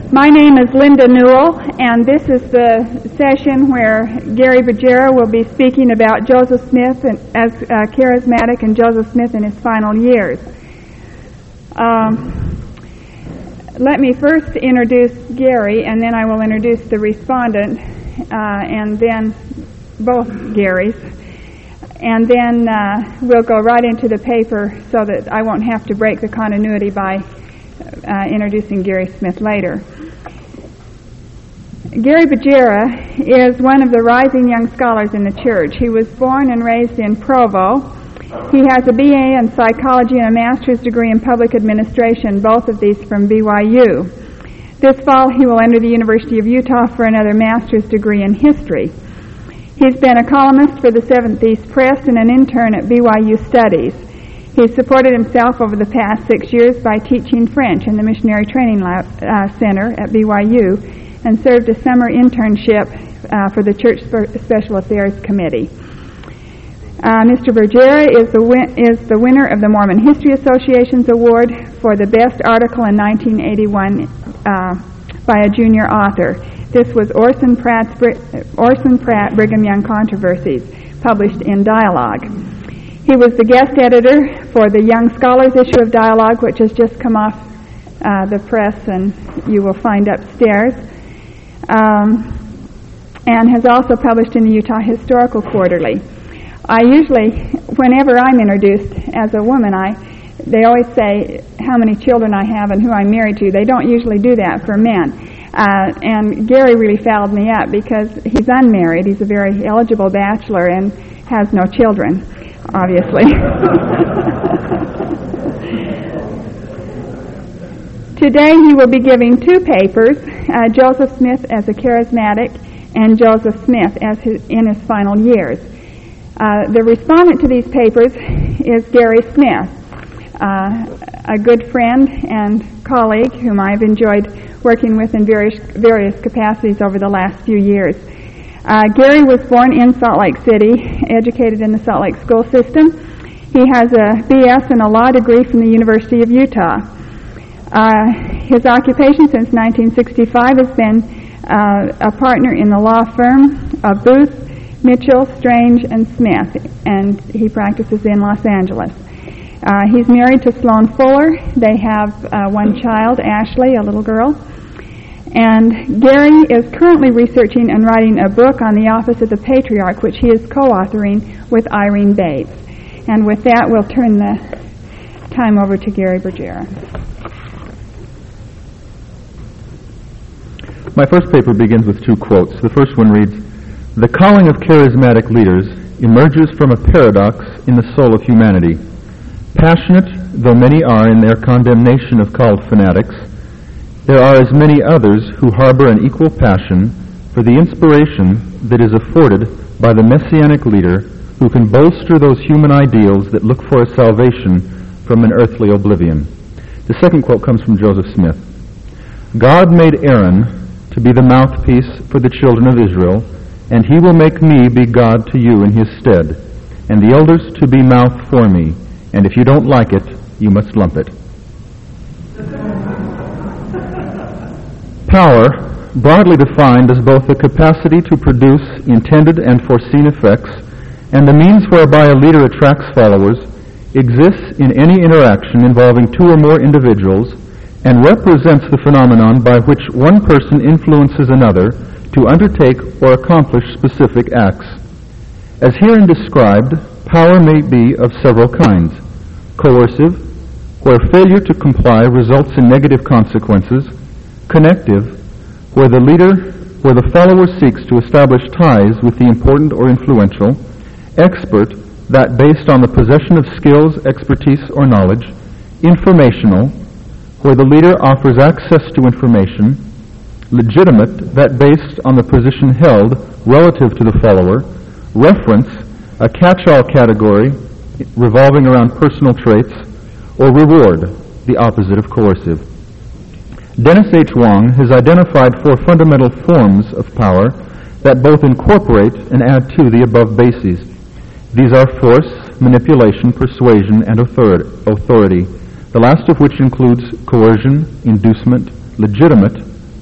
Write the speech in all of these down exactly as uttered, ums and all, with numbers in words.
My name is Linda Newell, and this is the session where Gary Bergera will be speaking about Joseph Smith and, as uh, charismatic and Joseph Smith in his final years. Um, let me first introduce Gary, and then I will introduce the respondent, uh, and then both Garys. And then uh, we'll go right into the paper so that I won't have to break the continuity by uh, introducing Gary Smith later. Gary Bergera is one of the rising young scholars in the church. He was born and raised in Provo. He has a B A in psychology and a master's degree in public administration, both of these from B Y U. This fall he will enter the University of Utah for another master's degree in history. He's been a columnist for the Seventh East Press and an intern at B Y U Studies. He's supported himself over the past six years by teaching French in the Missionary Training Lab, uh, Center at B Y U and served a summer internship uh, for the Church Special Affairs Committee. Uh, Mister Bergera is the, win- is the winner of the Mormon History Association's award for the best article in nineteen eighty-one uh, by a junior author. This was Orson Pratt's Orson Pratt Brigham Young Controversies, published in Dialogue. He was the guest editor for the Young Scholars issue of Dialogue, which has just come off uh, the press and you will find upstairs, um, and has also published in the Utah Historical Quarterly. I usually, whenever I'm introduced as a woman, I they always say how many children I have and who I'm married to. They don't usually do that for men. Uh, and Gary really fouled me up because he's unmarried. He's a very eligible bachelor and has no children, obviously. Today he will be giving two papers, uh, Joseph Smith as a charismatic and Joseph Smith as his, in his final years. Uh, the respondent to these papers is Gary Smith, uh, a good friend and colleague whom I've enjoyed working with in various various capacities over the last few years. Uh, Gary was born in Salt Lake City, educated in the Salt Lake school system. He has a B S and a law degree from the University of Utah. Uh, his occupation since nineteen sixty-five has been uh, a partner in the law firm of Booth, Mitchell, Strange, and Smith, and he practices in Los Angeles. Uh, he's married to Sloan Fuller. They have uh, one child, Ashley, a little girl. And Gary is currently researching and writing a book on the office of the Patriarch, which he is co-authoring with Irene Bates. And with that, we'll turn the time over to Gary Bergera. My first paper begins with two quotes. The first one reads, "The calling of charismatic leaders emerges from a paradox in the soul of humanity. Passionate though many are in their condemnation of called fanatics, there are as many others who harbor an equal passion for the inspiration that is afforded by the messianic leader who can bolster those human ideals that look for a salvation from an earthly oblivion." The second quote comes from Joseph Smith. "God made Aaron to be the mouthpiece for the children of Israel, and he will make me be God to you in his stead, and the elders to be mouth for me. And if you don't like it, you must lump it." Power, broadly defined as both the capacity to produce intended and foreseen effects and the means whereby a leader attracts followers, exists in any interaction involving two or more individuals and represents the phenomenon by which one person influences another to undertake or accomplish specific acts. As herein described, power may be of several kinds: coercive, where failure to comply results in negative consequences; connective, where the leader, where the follower seeks to establish ties with the important or influential; expert, that based on the possession of skills, expertise, or knowledge; informational, where the leader offers access to information; legitimate, that based on the position held relative to the follower; reference, a catch-all category revolving around personal traits; or reward, the opposite of coercive. Dennis H. Wong has identified four fundamental forms of power that both incorporate and add to the above bases. These are force, manipulation, persuasion, and authority, the last of which includes coercion, inducement, legitimate,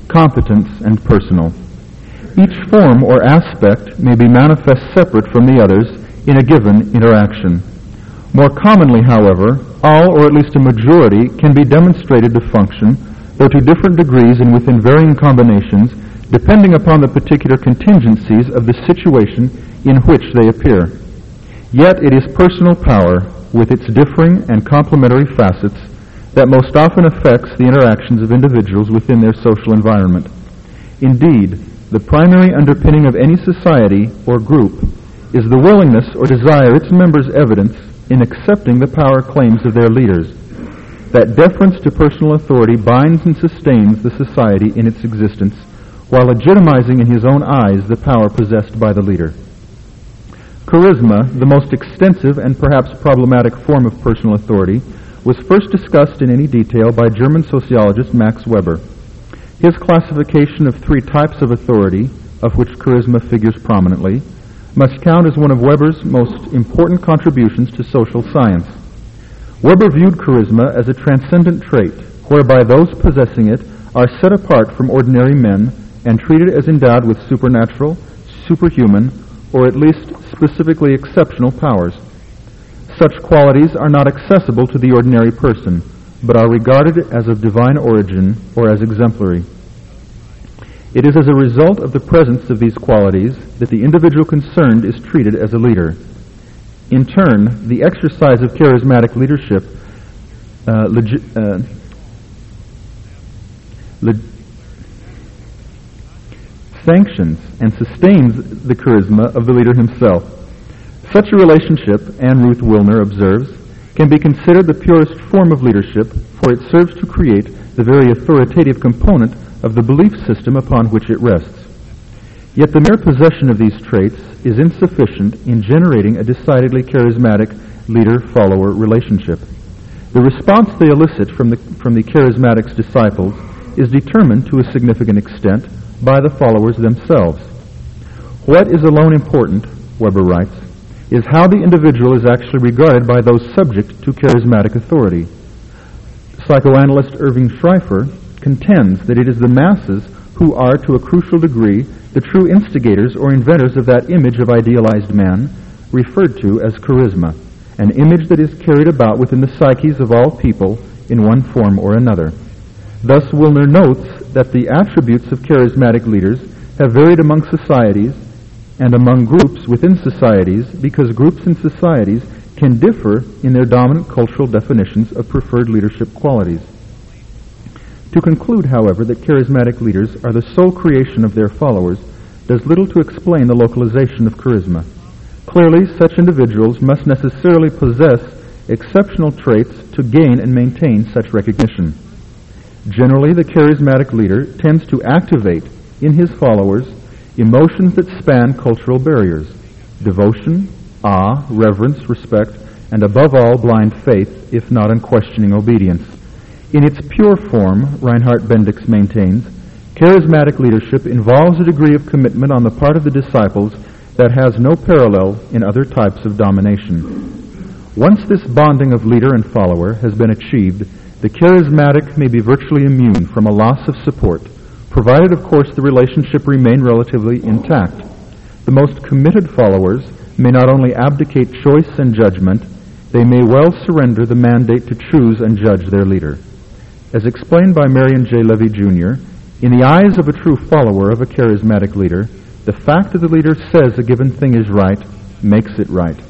competence, and personal. Each form or aspect may be manifest separate from the others in a given interaction. More commonly, however, all or at least a majority can be demonstrated to function, though to different degrees and within varying combinations, depending upon the particular contingencies of the situation in which they appear. Yet it is personal power, with its differing and complementary facets, that most often affects the interactions of individuals within their social environment. Indeed, the primary underpinning of any society or group is the willingness or desire its members evidence in accepting the power claims of their leaders. That deference to personal authority binds and sustains the society in its existence, while legitimizing in his own eyes the power possessed by the leader. Charisma, the most extensive and perhaps problematic form of personal authority, was first discussed in any detail by German sociologist Max Weber. His classification of three types of authority, of which charisma figures prominently, must count as one of Weber's most important contributions to social science. Weber viewed charisma as a transcendent trait, whereby those possessing it are set apart from ordinary men and treated as endowed with supernatural, superhuman, or at least specifically exceptional powers. Such qualities are not accessible to the ordinary person, but are regarded as of divine origin or as exemplary. It is as a result of the presence of these qualities that the individual concerned is treated as a leader. In turn, the exercise of charismatic leadership uh, legi- uh, leg- sanctions and sustains the charisma of the leader himself. Such a relationship, Anne Ruth Wilner observes, can be considered the purest form of leadership, for it serves to create the very authoritative component of the belief system upon which it rests. Yet the mere possession of these traits is insufficient in generating a decidedly charismatic leader-follower relationship. The response they elicit from the, from the charismatic's disciples is determined to a significant extent by the followers themselves. What is alone important, Weber writes, is how the individual is actually regarded by those subject to charismatic authority. Psychoanalyst Irving Schreifer contends that it is the masses who are, to a crucial degree, the true instigators or inventors of that image of idealized man referred to as charisma, an image that is carried about within the psyches of all people in one form or another. Thus, Wilner notes that the attributes of charismatic leaders have varied among societies and among groups within societies because groups and societies can differ in their dominant cultural definitions of preferred leadership qualities. To conclude, however, that charismatic leaders are the sole creation of their followers does little to explain the localization of charisma. Clearly, such individuals must necessarily possess exceptional traits to gain and maintain such recognition. Generally, the charismatic leader tends to activate in his followers emotions that span cultural barriers: devotion, awe, reverence, respect, and above all, blind faith, if not unquestioning obedience. In its pure form, Reinhard Bendix maintains, charismatic leadership involves a degree of commitment on the part of the disciples that has no parallel in other types of domination. Once this bonding of leader and follower has been achieved, the charismatic may be virtually immune from a loss of support, provided, of course, the relationship remain relatively intact. The most committed followers may not only abdicate choice and judgment, they may well surrender the mandate to choose and judge their leader. As explained by Marion J. Levy Junior, in the eyes of a true follower of a charismatic leader, the fact that the leader says a given thing is right makes it right.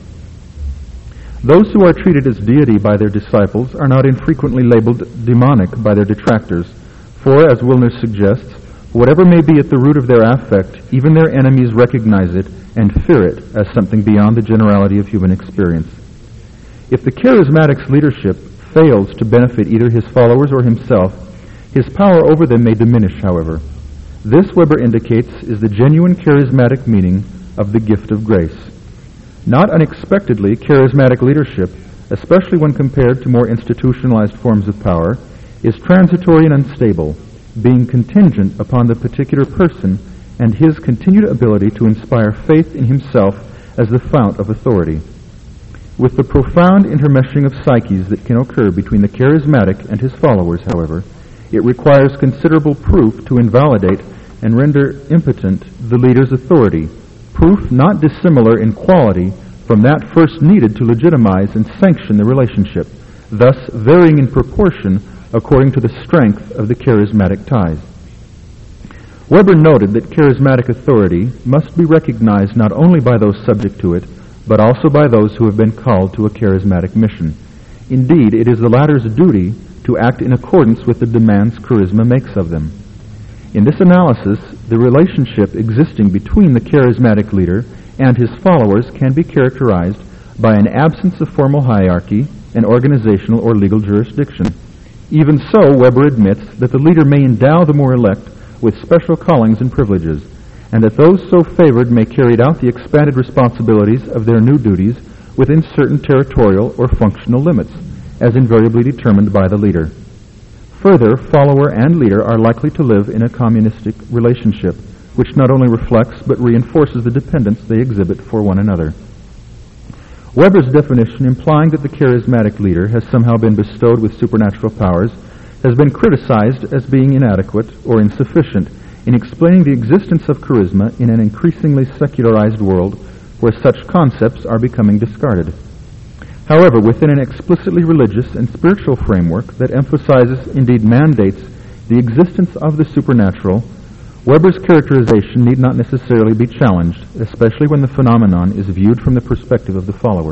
Those who are treated as deity by their disciples are not infrequently labeled demonic by their detractors, for, as Wilner suggests, whatever may be at the root of their affect, even their enemies recognize it and fear it as something beyond the generality of human experience. If the charismatic's leadership fails to benefit either his followers or himself, his power over them may diminish, however. This, Weber indicates, is the genuine charismatic meaning of the gift of grace. Not unexpectedly, charismatic leadership, especially when compared to more institutionalized forms of power, is transitory and unstable, being contingent upon the particular person and his continued ability to inspire faith in himself as the fount of authority. With the profound intermeshing of psyches that can occur between the charismatic and his followers, however, it requires considerable proof to invalidate and render impotent the leader's authority, proof not dissimilar in quality from that first needed to legitimize and sanction the relationship, thus varying in proportion according to the strength of the charismatic ties. Weber noted that charismatic authority must be recognized not only by those subject to it, but also by those who have been called to a charismatic mission. Indeed, it is the latter's duty to act in accordance with the demands charisma makes of them. In this analysis, the relationship existing between the charismatic leader and his followers can be characterized by an absence of formal hierarchy and organizational or legal jurisdiction. Even so, Weber admits that the leader may endow the more elect with special callings and privileges, and that those so favored may carry out the expanded responsibilities of their new duties within certain territorial or functional limits, as invariably determined by the leader. Further, follower and leader are likely to live in a communistic relationship, which not only reflects but reinforces the dependence they exhibit for one another. Weber's definition, implying that the charismatic leader has somehow been bestowed with supernatural powers, has been criticized as being inadequate or insufficient in explaining the existence of charisma in an increasingly secularized world where such concepts are becoming discarded. However, within an explicitly religious and spiritual framework that emphasizes, indeed mandates, the existence of the supernatural, Weber's characterization need not necessarily be challenged, especially when the phenomenon is viewed from the perspective of the follower.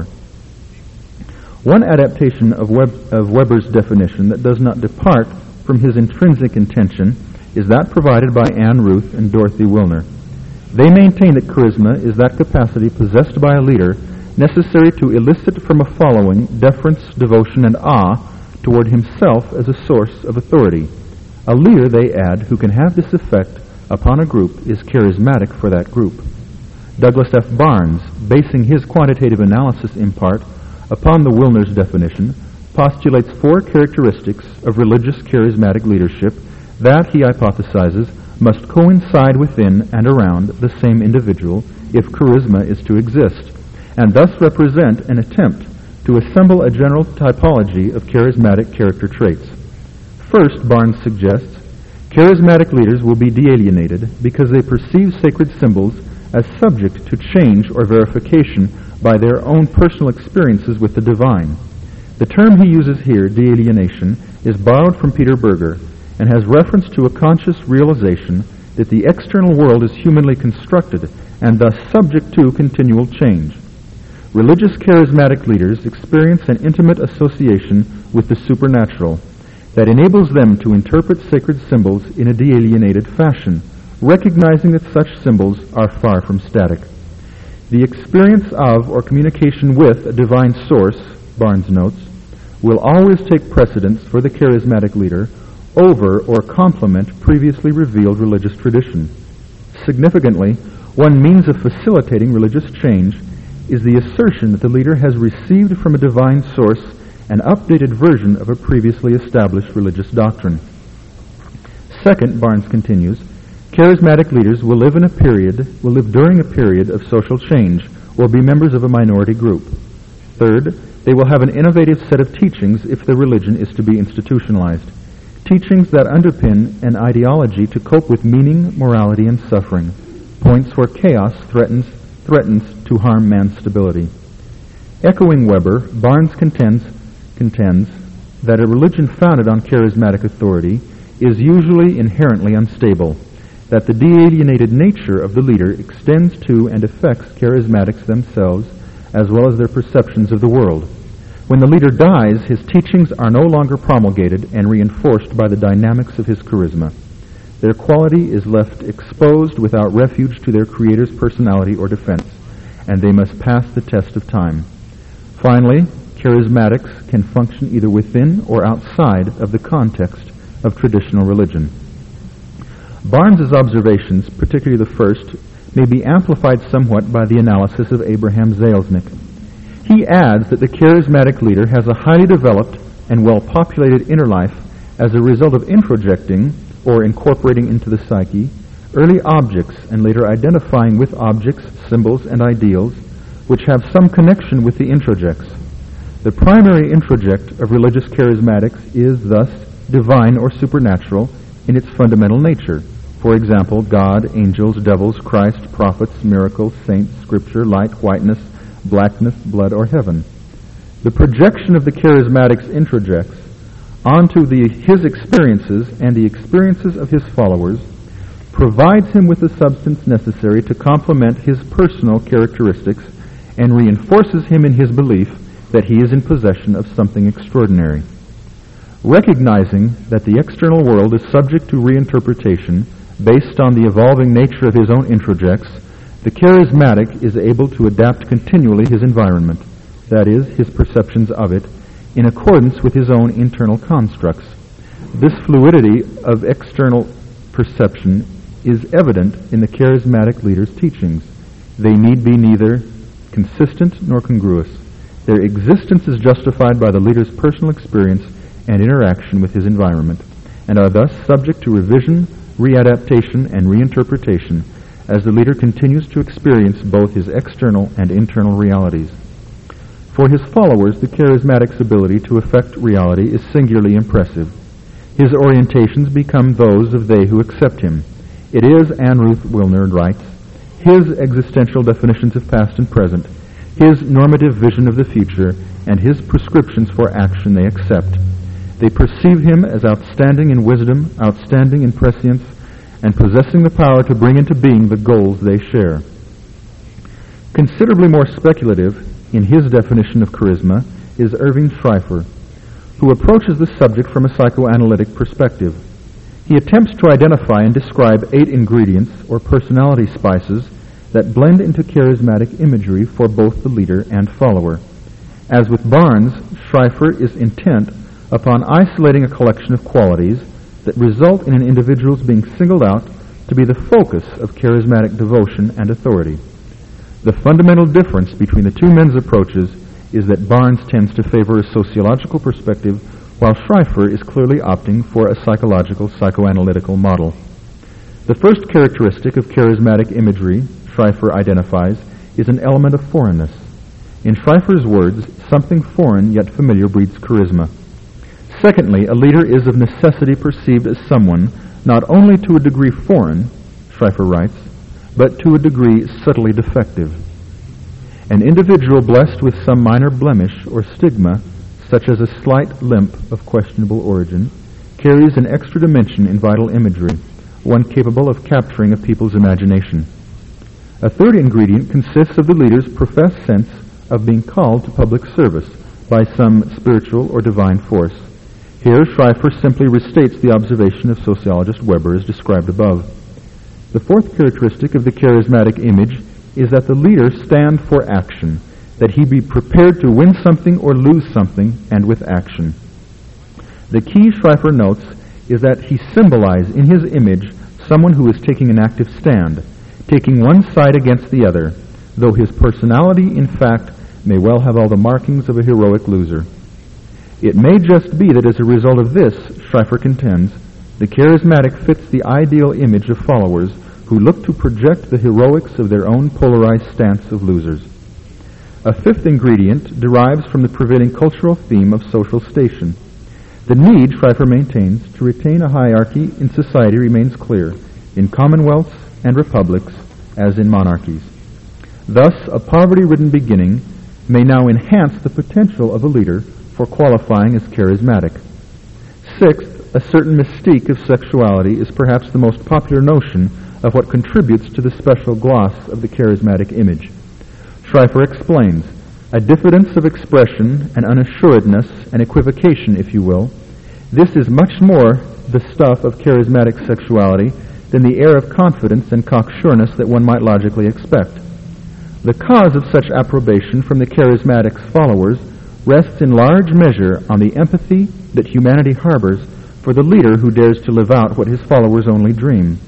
One adaptation of, Web, of Weber's definition that does not depart from his intrinsic intention is that provided by Anne Ruth and Dorothy Wilner. They maintain that charisma is that capacity possessed by a leader necessary to elicit from a following deference, devotion, and awe toward himself as a source of authority. A leader, they add, who can have this effect upon a group is charismatic for that group. Douglas F. Barnes, basing his quantitative analysis in part upon the Wilner's definition, postulates four characteristics of religious charismatic leadership that, he hypothesizes, must coincide within and around the same individual if charisma is to exist, and thus represent an attempt to assemble a general typology of charismatic character traits. First, Barnes suggests, charismatic leaders will be de-alienated because they perceive sacred symbols as subject to change or verification by their own personal experiences with the divine. The term he uses here, de-alienation, is borrowed from Peter Berger and has reference to a conscious realization that the external world is humanly constructed and thus subject to continual change. Religious charismatic leaders experience an intimate association with the supernatural that enables them to interpret sacred symbols in a de-alienated fashion, recognizing that such symbols are far from static. The experience of or communication with a divine source, Barnes notes, will always take precedence for the charismatic leader over or complement previously revealed religious tradition. Significantly, one means of facilitating religious change is the assertion that the leader has received from a divine source an updated version of a previously established religious doctrine. Second, Barnes continues, charismatic leaders will live in a period, will live during a period of social change or be members of a minority group. Third, they will have an innovative set of teachings if the religion is to be institutionalized. Teachings that underpin an ideology to cope with meaning, morality, and suffering, points where chaos threatens, threatens to harm man's stability. Echoing Weber, Barnes contends contends that a religion founded on charismatic authority is usually inherently unstable, that the de-alienated nature of the leader extends to and affects charismatics themselves as well as their perceptions of the world. When the leader dies, his teachings are no longer promulgated and reinforced by the dynamics of his charisma. Their quality is left exposed without refuge to their creator's personality or defense, and they must pass the test of time. Finally, charismatics can function either within or outside of the context of traditional religion. Barnes's observations, particularly the first, may be amplified somewhat by the analysis of Abraham Zalesnik. He adds that the charismatic leader has a highly developed and well-populated inner life as a result of introjecting or incorporating into the psyche early objects and later identifying with objects, symbols, and ideals which have some connection with the introjects. The primary introject of religious charismatics is thus divine or supernatural in its fundamental nature. For example, God, angels, devils, Christ, prophets, miracles, saints, scripture, light, whiteness, blackness, blood, or heaven. The projection of the charismatics introjects onto the, his experiences and the experiences of his followers provides him with the substance necessary to complement his personal characteristics and reinforces him in his belief that he is in possession of something extraordinary. Recognizing that the external world is subject to reinterpretation based on the evolving nature of his own introjects, the charismatic is able to adapt continually his environment, that is, his perceptions of it, in accordance with his own internal constructs. This fluidity of external perception is evident in the charismatic leader's teachings. They need be neither consistent nor congruous. Their existence is justified by the leader's personal experience and interaction with his environment, and are thus subject to revision, readaptation, and reinterpretation as the leader continues to experience both his external and internal realities. For his followers, the charismatic's ability to affect reality is singularly impressive. His orientations become those of they who accept him. It is, Anne Ruth Wilner writes, his existential definitions of past and present, his normative vision of the future, and his prescriptions for action they accept. They perceive him as outstanding in wisdom, outstanding in prescience, and possessing the power to bring into being the goals they share. Considerably more speculative in his definition of charisma is Irving Schreifer, who approaches the subject from a psychoanalytic perspective. He attempts to identify and describe eight ingredients or personality spices that blend into charismatic imagery for both the leader and follower. As with Barnes, Schreifer is intent upon isolating a collection of qualities that result in an individual's being singled out to be the focus of charismatic devotion and authority. The fundamental difference between the two men's approaches is that Barnes tends to favor a sociological perspective, while Schreifer is clearly opting for a psychological, psychoanalytical model. The first characteristic of charismatic imagery Schreifer identifies is an element of foreignness. In Schreifer's words, something foreign yet familiar breeds charisma. Secondly, a leader is of necessity perceived as someone not only to a degree foreign, Schreifer writes, but to a degree subtly defective. An individual blessed with some minor blemish or stigma, such as a slight limp of questionable origin, carries an extra dimension in vital imagery, one capable of capturing a people's imagination. A third ingredient consists of the leader's professed sense of being called to public service by some spiritual or divine force. Here, Schreifer simply restates the observation of sociologist Weber as described above. The fourth characteristic of the charismatic image is that the leader stand for action, that he be prepared to win something or lose something, and with action. The key, Schreifer notes, is that he symbolizes in his image someone who is taking an active stand, taking one side against the other, though his personality, in fact, may well have all the markings of a heroic loser. It may just be that as a result of this, Schreifer contends, the charismatic fits the ideal image of followers who look to project the heroics of their own polarized stance of losers. A fifth ingredient derives from the prevailing cultural theme of social station. The need, Schreifer maintains, to retain a hierarchy in society remains clear, in commonwealths and republics as in monarchies. Thus, a poverty-ridden beginning may now enhance the potential of a leader for qualifying as charismatic. Sixth, a certain mystique of sexuality is perhaps the most popular notion of what contributes to the special gloss of the charismatic image. Schreifer explains, a diffidence of expression, an unassuredness, an equivocation, if you will. This is much more the stuff of charismatic sexuality than the air of confidence and cocksureness that one might logically expect. The cause of such approbation from the charismatic's followers rests in large measure on the empathy that humanity harbors for the leader who dares to live out what his followers only dream.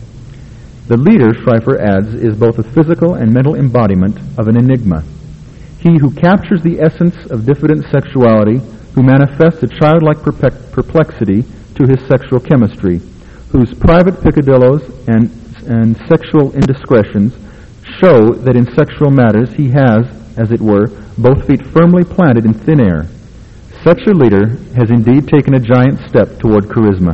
The leader, Schreifer adds, is both a physical and mental embodiment of an enigma. He who captures the essence of diffident sexuality, who manifests a childlike perplexity to his sexual chemistry, whose private peccadillos and, and sexual indiscretions show that in sexual matters he has, as it were, both feet firmly planted in thin air. Such a leader has indeed taken a giant step toward charisma.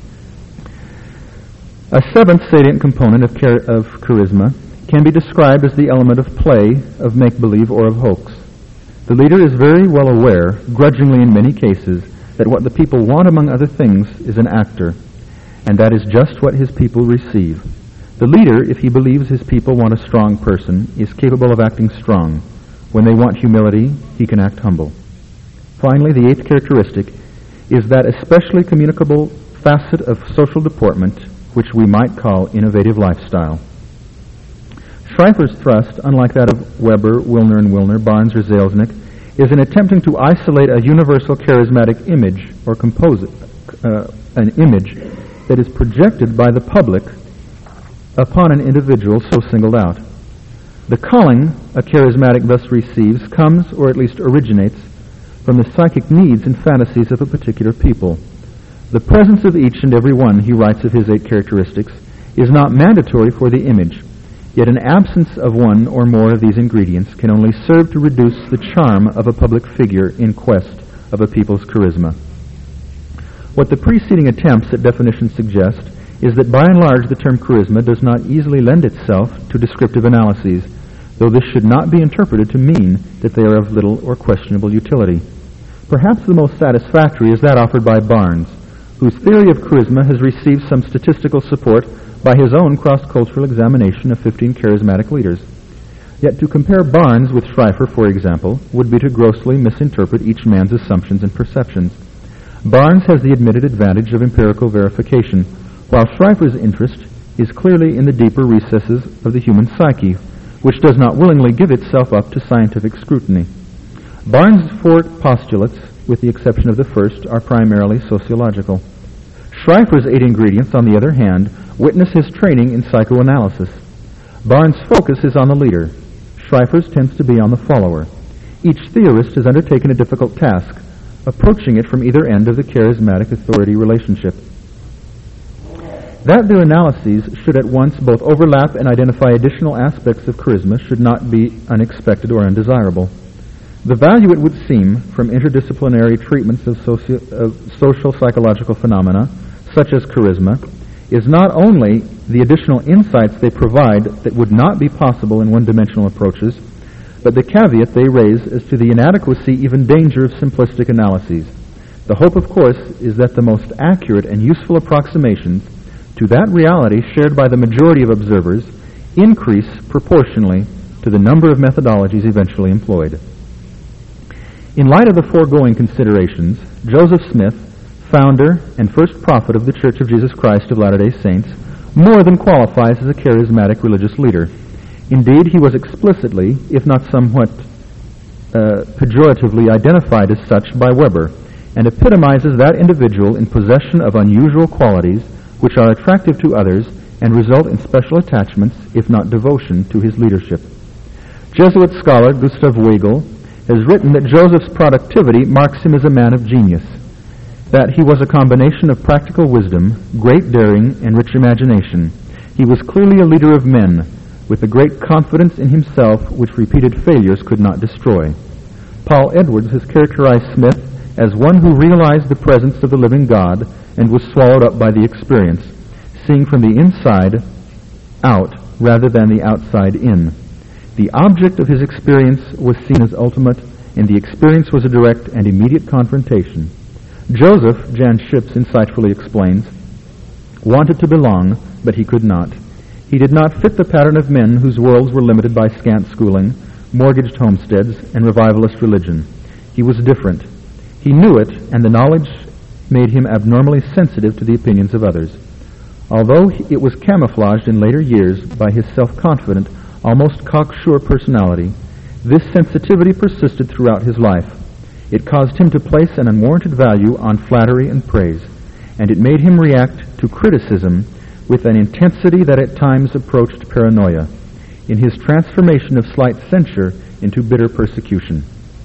A seventh salient component of, char- of charisma can be described as the element of play, of make-believe, or of hoax. The leader is very well aware, grudgingly in many cases, that what the people want among other things is an actor, and that is just what his people receive. The leader, if he believes his people want a strong person, is capable of acting strong. When they want humility, he can act humble. Finally, the eighth characteristic is that especially communicable facet of social deportment, which we might call innovative lifestyle. Schreiffer's thrust, unlike that of Weber, Wilner and Wilner, Barnes, or Zalesnik, is in attempting to isolate a universal charismatic image or compose uh, an image that is projected by the public upon an individual so singled out. The calling a charismatic thus receives comes, or at least originates, from the psychic needs and fantasies of a particular people. The presence of each and every one, he writes of his eight characteristics, is not mandatory for the image, yet an absence of one or more of these ingredients can only serve to reduce the charm of a public figure in quest of a people's charisma. What the preceding attempts at definition suggest is that by and large the term charisma does not easily lend itself to descriptive analyses, though this should not be interpreted to mean that they are of little or questionable utility. Perhaps the most satisfactory is that offered by Barnes, whose theory of charisma has received some statistical support by his own cross-cultural examination of fifteen charismatic leaders. Yet to compare Barnes with Schreiffer, for example, would be to grossly misinterpret each man's assumptions and perceptions. Barnes has the admitted advantage of empirical verification, while Schreiffer's interest is clearly in the deeper recesses of the human psyche, which does not willingly give itself up to scientific scrutiny. Barnes' four postulates, with the exception of the first, are primarily sociological. Schreiffer's eight ingredients, on the other hand, witness his training in psychoanalysis. Barnes' focus is on the leader. Schreiffer's tends to be on the follower. Each theorist has undertaken a difficult task, approaching it from either end of the charismatic authority relationship. That their analyses should at once both overlap and identify additional aspects of charisma should not be unexpected or undesirable. The value, it would seem, from interdisciplinary treatments of, socio- of social psychological phenomena, such as charisma, is not only the additional insights they provide that would not be possible in one-dimensional approaches, but the caveat they raise as to the inadequacy, even danger, of simplistic analyses. The hope, of course, is that the most accurate and useful approximations to that reality shared by the majority of observers increase proportionally to the number of methodologies eventually employed. In light of the foregoing considerations, Joseph Smith, founder and first prophet of the Church of Jesus Christ of Latter-day Saints, more than qualifies as a charismatic religious leader. Indeed, he was explicitly, if not somewhat uh, pejoratively, identified as such by Weber, and epitomizes that individual in possession of unusual qualities which are attractive to others and result in special attachments, if not devotion, to his leadership. Jesuit scholar Gustav Weigel has written that Joseph's productivity marks him as a man of genius, that he was a combination of practical wisdom, great daring, and rich imagination. He was clearly a leader of men, with a great confidence in himself which repeated failures could not destroy. Paul Edwards has characterized Smith as one who realized the presence of the living God and was swallowed up by the experience, seeing from the inside out rather than the outside in. The object of his experience was seen as ultimate, and the experience was a direct and immediate confrontation. Joseph, Jan Ships insightfully explains, wanted to belong, but he could not. He did not fit the pattern of men whose worlds were limited by scant schooling, mortgaged homesteads, and revivalist religion. He was different. He knew it, and the knowledge made him abnormally sensitive to the opinions of others. Although it was camouflaged in later years by his self-confident, almost cocksure personality, this sensitivity persisted throughout his life. It caused him to place an unwarranted value on flattery and praise, and it made him react to criticism with an intensity that at times approached paranoia, in his transformation of slight censure into bitter persecution.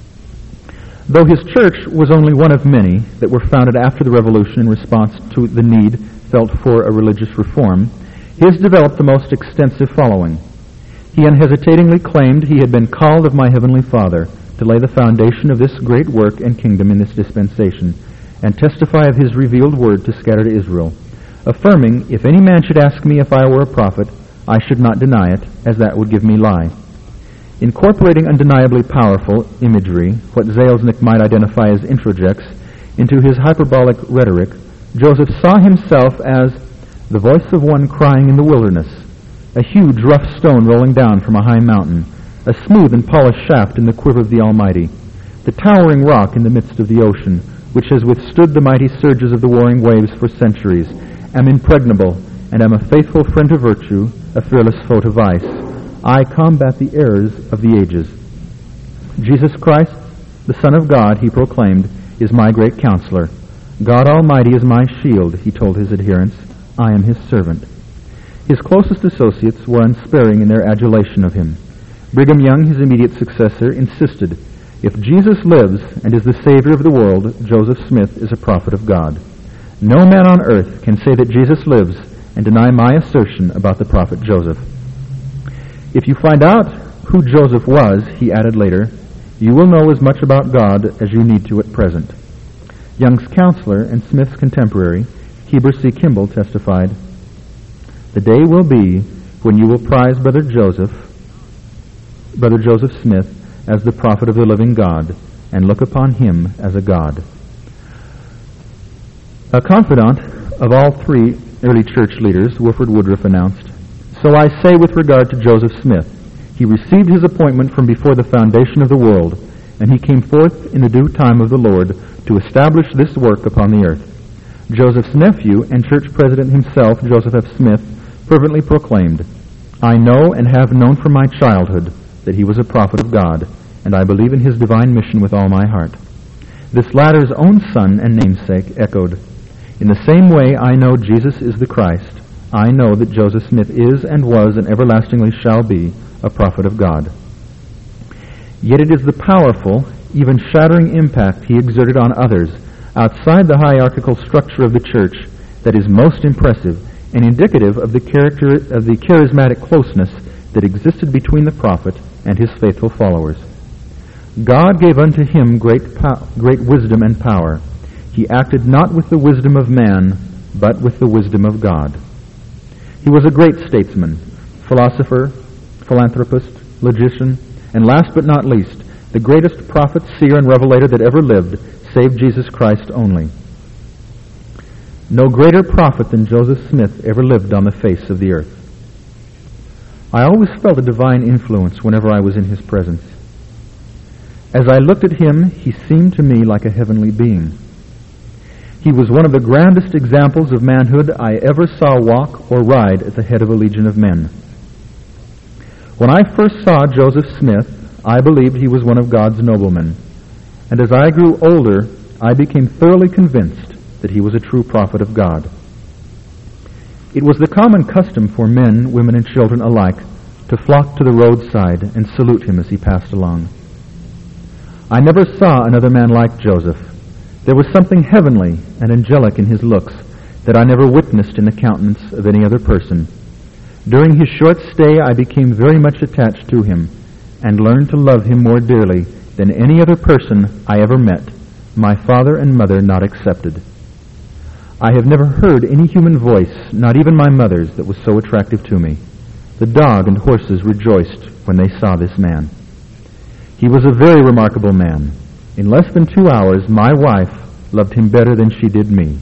Though his church was only one of many that were founded after the Revolution in response to the need felt for a religious reform, his developed the most extensive following. He unhesitatingly claimed he had been called of my Heavenly Father to lay the foundation of this great work and kingdom in this dispensation, and testify of his revealed word to scattered Israel, affirming, if any man should ask me if I were a prophet, I should not deny it, as that would give me lie. Incorporating undeniably powerful imagery, what Zalesnik might identify as introjects, into his hyperbolic rhetoric, Joseph saw himself as the voice of one crying in the wilderness, a huge rough stone rolling down from a high mountain, a smooth and polished shaft in the quiver of the Almighty, the towering rock in the midst of the ocean, which has withstood the mighty surges of the warring waves for centuries, am impregnable, and am a faithful friend to virtue, a fearless foe to vice. I combat the errors of the ages. Jesus Christ, the Son of God, he proclaimed, is my great counselor. God Almighty is my shield, he told his adherents. I am his servant. His closest associates were unsparing in their adulation of him. Brigham Young, his immediate successor, insisted, if Jesus lives and is the Savior of the world, Joseph Smith is a prophet of God. No man on earth can say that Jesus lives and deny my assertion about the prophet Joseph. If you find out who Joseph was, he added later, you will know as much about God as you need to at present. Young's counselor and Smith's contemporary, Heber C. Kimball, testified, the day will be when you will prize Brother Joseph, Brother Joseph Smith, as the prophet of the living God, and look upon him as a God. A confidant of all three early church leaders, Wilford Woodruff announced, so I say with regard to Joseph Smith, he received his appointment from before the foundation of the world, and he came forth in the due time of the Lord to establish this work upon the earth. Joseph's nephew and church president himself, Joseph F. Smith, fervently proclaimed, I know and have known from my childhood that he was a prophet of God, and I believe in his divine mission with all my heart. This latter's own son and namesake echoed, in the same way I know Jesus is the Christ, I know that Joseph Smith is and was and everlastingly shall be a prophet of God. Yet it is the powerful, even shattering impact he exerted on others outside the hierarchical structure of the church that is most impressive and indicative of the character of the charismatic closeness that existed between the prophet and his faithful followers. God gave unto him great pow- great wisdom and power. He acted not with the wisdom of man, but with the wisdom of God. He was a great statesman, philosopher, philanthropist, logician, and last but not least, the greatest prophet, seer, and revelator that ever lived, save Jesus Christ only. No greater prophet than Joseph Smith ever lived on the face of the earth. I always felt a divine influence whenever I was in his presence. As I looked at him, he seemed to me like a heavenly being. He was one of the grandest examples of manhood I ever saw walk or ride at the head of a legion of men. When I first saw Joseph Smith, I believed he was one of God's noblemen, and as I grew older, I became thoroughly convinced that he was a true prophet of God. It was the common custom for men, women, and children alike to flock to the roadside and salute him as he passed along. I never saw another man like Joseph. There was something heavenly and angelic in his looks that I never witnessed in the countenance of any other person. During his short stay, I became very much attached to him and learned to love him more dearly than any other person I ever met, my father and mother not excepted. I have never heard any human voice, not even my mother's, that was so attractive to me. The dog and horses rejoiced when they saw this man. He was a very remarkable man. In less than two hours, my wife loved him better than she did me.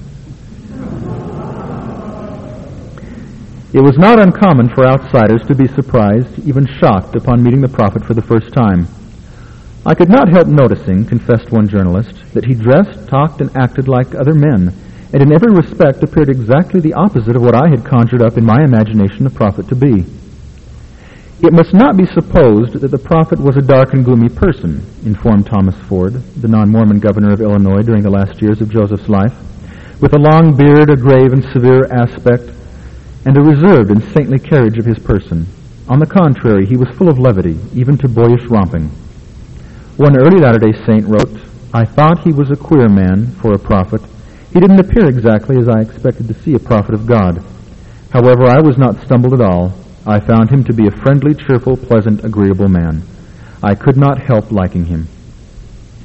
It was not uncommon for outsiders to be surprised, even shocked, upon meeting the prophet for the first time. I could not help noticing, confessed one journalist, that he dressed, talked, and acted like other men, and in every respect appeared exactly the opposite of what I had conjured up in my imagination the prophet to be. It must not be supposed that the prophet was a dark and gloomy person, informed Thomas Ford, the non-Mormon governor of Illinois during the last years of Joseph's life, with a long beard, a grave and severe aspect, and a reserved and saintly carriage of his person. On the contrary, he was full of levity, even to boyish romping. One early Latter-day Saint wrote, I thought he was a queer man for a prophet. He didn't appear exactly as I expected to see a prophet of God. However, I was not stumbled at all. I found him to be a friendly, cheerful, pleasant, agreeable man. I could not help liking him.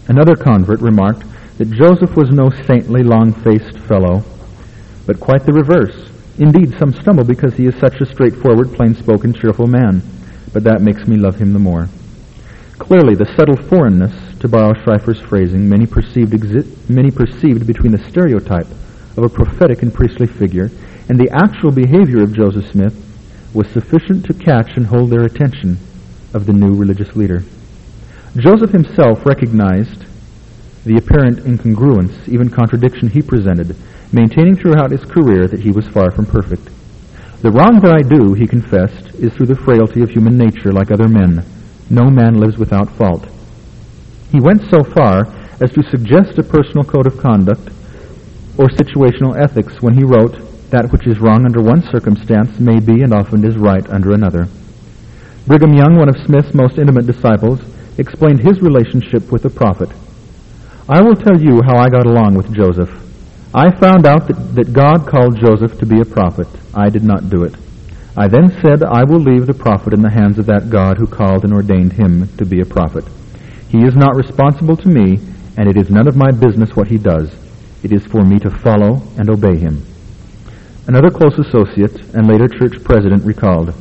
Another convert remarked that Joseph was no saintly, long-faced fellow, but quite the reverse. Indeed, some stumble because he is such a straightforward, plain-spoken, cheerful man, but that makes me love him the more. Clearly, the subtle foreignness, to borrow Schreiffer's phrasing, many perceived, exi- many perceived between the stereotype of a prophetic and priestly figure and the actual behavior of Joseph Smith was sufficient to catch and hold their attention of the new religious leader. Joseph himself recognized the apparent incongruence, even contradiction he presented, maintaining throughout his career that he was far from perfect. The wrong that I do, he confessed, is through the frailty of human nature like other men. No man lives without fault. He went so far as to suggest a personal code of conduct or situational ethics when he wrote, "That which is wrong under one circumstance may be and often is right under another." Brigham Young, one of Smith's most intimate disciples, explained his relationship with the prophet. "I will tell you how I got along with Joseph. I found out that, that God called Joseph to be a prophet. I did not do it. I then said, I will leave the prophet in the hands of that God who called and ordained him to be a prophet. He is not responsible to me, and it is none of my business what he does. It is for me to follow and obey him." Another close associate and later church president recalled,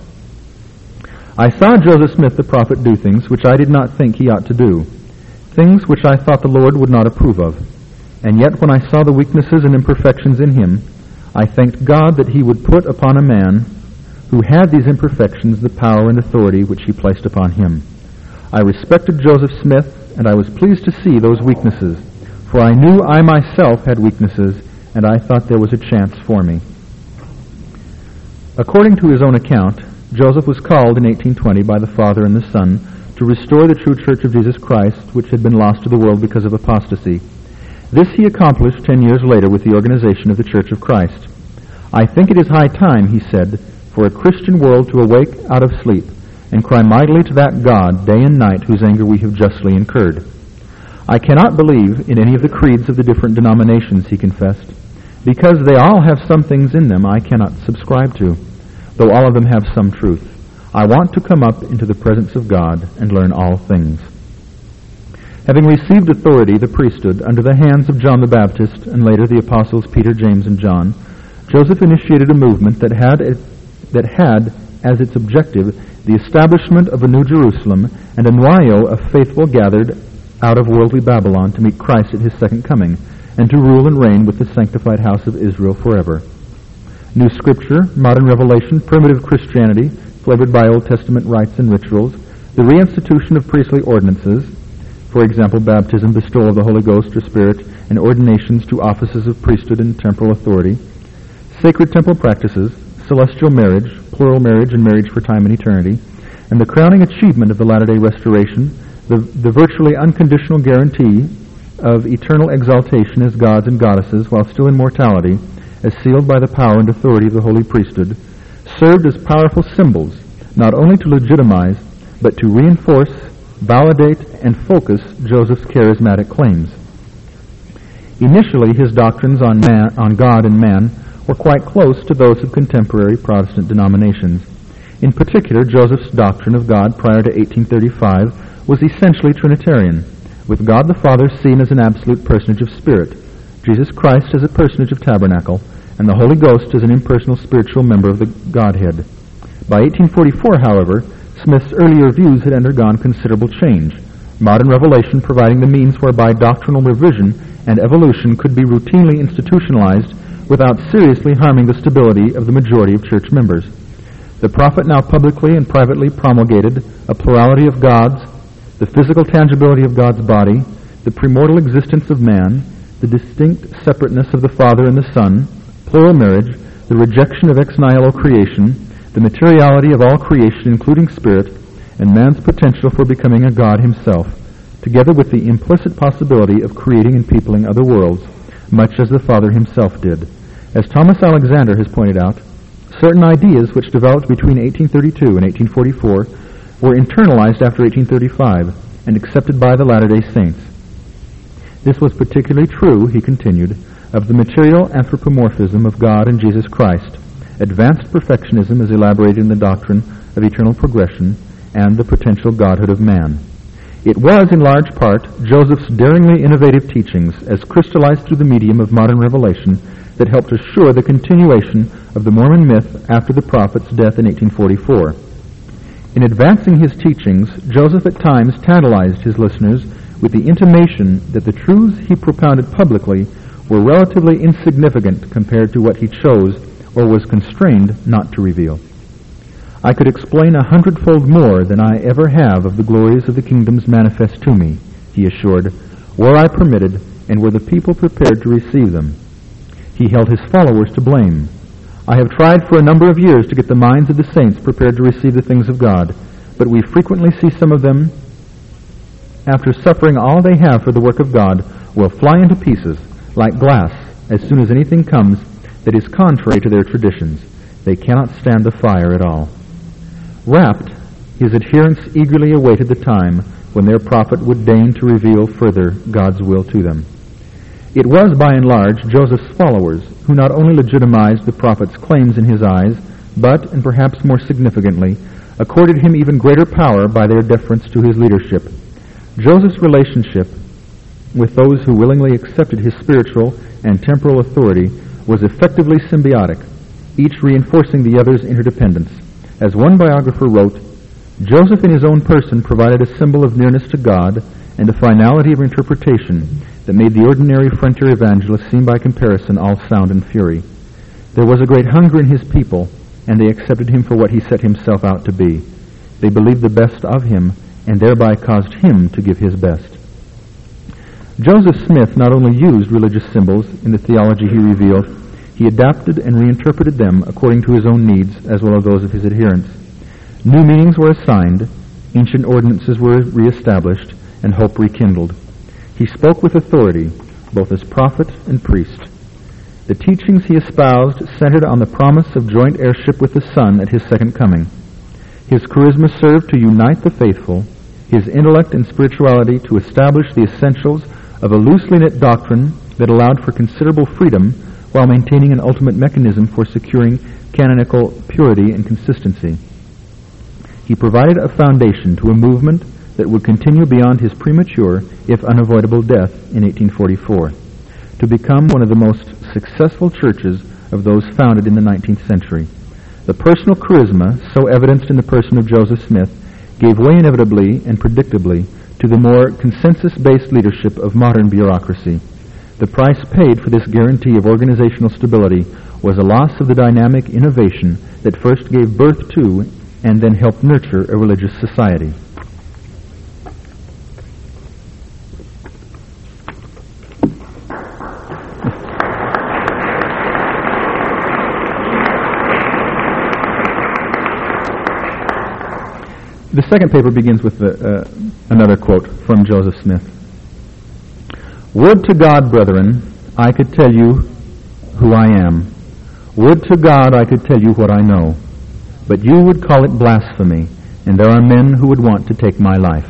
"I saw Joseph Smith the prophet do things which I did not think he ought to do, things which I thought the Lord would not approve of. And yet when I saw the weaknesses and imperfections in him, I thanked God that he would put upon a man who had these imperfections the power and authority which he placed upon him. I respected Joseph Smith, and I was pleased to see those weaknesses, for I knew I myself had weaknesses, and I thought there was a chance for me." According to his own account, Joseph was called in eighteen twenty by the Father and the Son to restore the true Church of Jesus Christ, which had been lost to the world because of apostasy. This he accomplished ten years later with the organization of the Church of Christ. "I think it is high time," he said, "for a Christian world to awake out of sleep and cry mightily to that God day and night whose anger we have justly incurred. I cannot believe in any of the creeds of the different denominations," he confessed, "because they all have some things in them I cannot subscribe to, though all of them have some truth. I want to come up into the presence of God and learn all things." Having received authority, the priesthood, under the hands of John the Baptist and later the apostles Peter, James, and John, Joseph initiated a movement that had that had as its objective the establishment of a new Jerusalem and a nuayo of faithful gathered out of worldly Babylon to meet Christ at his second coming and to rule and reign with the sanctified house of Israel forever. New Scripture, modern revelation, primitive Christianity, flavored by Old Testament rites and rituals, the reinstitution of priestly ordinances, for example, baptism, bestowal of the Holy Ghost or Spirit, and ordinations to offices of priesthood and temporal authority, sacred temple practices, celestial marriage, plural marriage and marriage for time and eternity, and the crowning achievement of the Latter-day Restoration, the, the virtually unconditional guarantee of eternal exaltation as gods and goddesses while still in mortality, as sealed by the power and authority of the holy priesthood, served as powerful symbols, not only to legitimize, but to reinforce, validate, and focus Joseph's charismatic claims. Initially, his doctrines on man, on God and man were quite close to those of contemporary Protestant denominations. In particular, Joseph's doctrine of God prior to eighteen thirty-five was essentially Trinitarian, with God the Father seen as an absolute personage of spirit, Jesus Christ as a personage of tabernacle, and the Holy Ghost as an impersonal spiritual member of the Godhead. By eighteen forty-four, however, Smith's earlier views had undergone considerable change, modern revelation providing the means whereby doctrinal revision and evolution could be routinely institutionalized without seriously harming the stability of the majority of church members. The prophet now publicly and privately promulgated a plurality of gods, the physical tangibility of God's body, the premortal existence of man, the distinct separateness of the Father and the Son, plural marriage, the rejection of ex nihilo creation, the materiality of all creation, including spirit, and man's potential for becoming a God himself, together with the implicit possibility of creating and peopling other worlds, much as the Father himself did. As Thomas Alexander has pointed out, certain ideas which developed between eighteen thirty-two and eighteen forty-four were internalized after eighteen thirty-five and accepted by the Latter-day Saints. This was particularly true, he continued, of the material anthropomorphism of God and Jesus Christ, advanced perfectionism as elaborated in the doctrine of eternal progression, and the potential godhood of man. It was, in large part, Joseph's daringly innovative teachings, as crystallized through the medium of modern revelation, that helped assure the continuation of the Mormon myth after the prophet's death in eighteen forty-four. In advancing his teachings, Joseph at times tantalized his listeners with the intimation that the truths he propounded publicly were relatively insignificant compared to what he chose or was constrained not to reveal. I could explain a hundredfold more than I ever have of the glories of the kingdoms manifest to me, he assured, were I permitted, and were the people prepared to receive them. He held his followers to blame. I have tried for a number of years to get the minds of the saints prepared to receive the things of God, but we frequently see some of them, after suffering all they have for the work of God, will fly into pieces, like glass, as soon as anything comes that is contrary to their traditions. They cannot stand the fire at all. Rapt, his adherents eagerly awaited the time when their prophet would deign to reveal further God's will to them. It was, by and large, Joseph's followers who not only legitimized the prophet's claims in his eyes, but, and perhaps more significantly, accorded him even greater power by their deference to his leadership. Joseph's relationship with those who willingly accepted his spiritual and temporal authority was effectively symbiotic, each reinforcing the other's interdependence. As one biographer wrote, Joseph in his own person provided a symbol of nearness to God and a finality of interpretation that made the ordinary frontier evangelist seem by comparison all sound and fury. There was a great hunger in his people, and they accepted him for what he set himself out to be. They believed the best of him, and thereby caused him to give his best. Joseph Smith not only used religious symbols in the theology he revealed, he adapted and reinterpreted them according to his own needs as well as those of his adherents. New meanings were assigned, ancient ordinances were reestablished, and hope rekindled. He spoke with authority, both as prophet and priest. The teachings he espoused centered on the promise of joint heirship with the Son at his second coming. His charisma served to unite the faithful, his intellect and spirituality to establish the essentials of a loosely knit doctrine that allowed for considerable freedom while maintaining an ultimate mechanism for securing canonical purity and consistency. He provided a foundation to a movement that would continue beyond his premature, if unavoidable, death in eighteen forty-four, to become one of the most successful churches of those founded in the nineteenth century. The personal charisma, so evidenced in the person of Joseph Smith, gave way inevitably and predictably to the more consensus-based leadership of modern bureaucracy. The price paid for this guarantee of organizational stability was a loss of the dynamic innovation that first gave birth to and then helped nurture a religious society. The second paper begins with the, uh, another quote from Joseph Smith. Would to God, brethren, I could tell you who I am. Would to God I could tell you what I know. But you would call it blasphemy, and there are men who would want to take my life.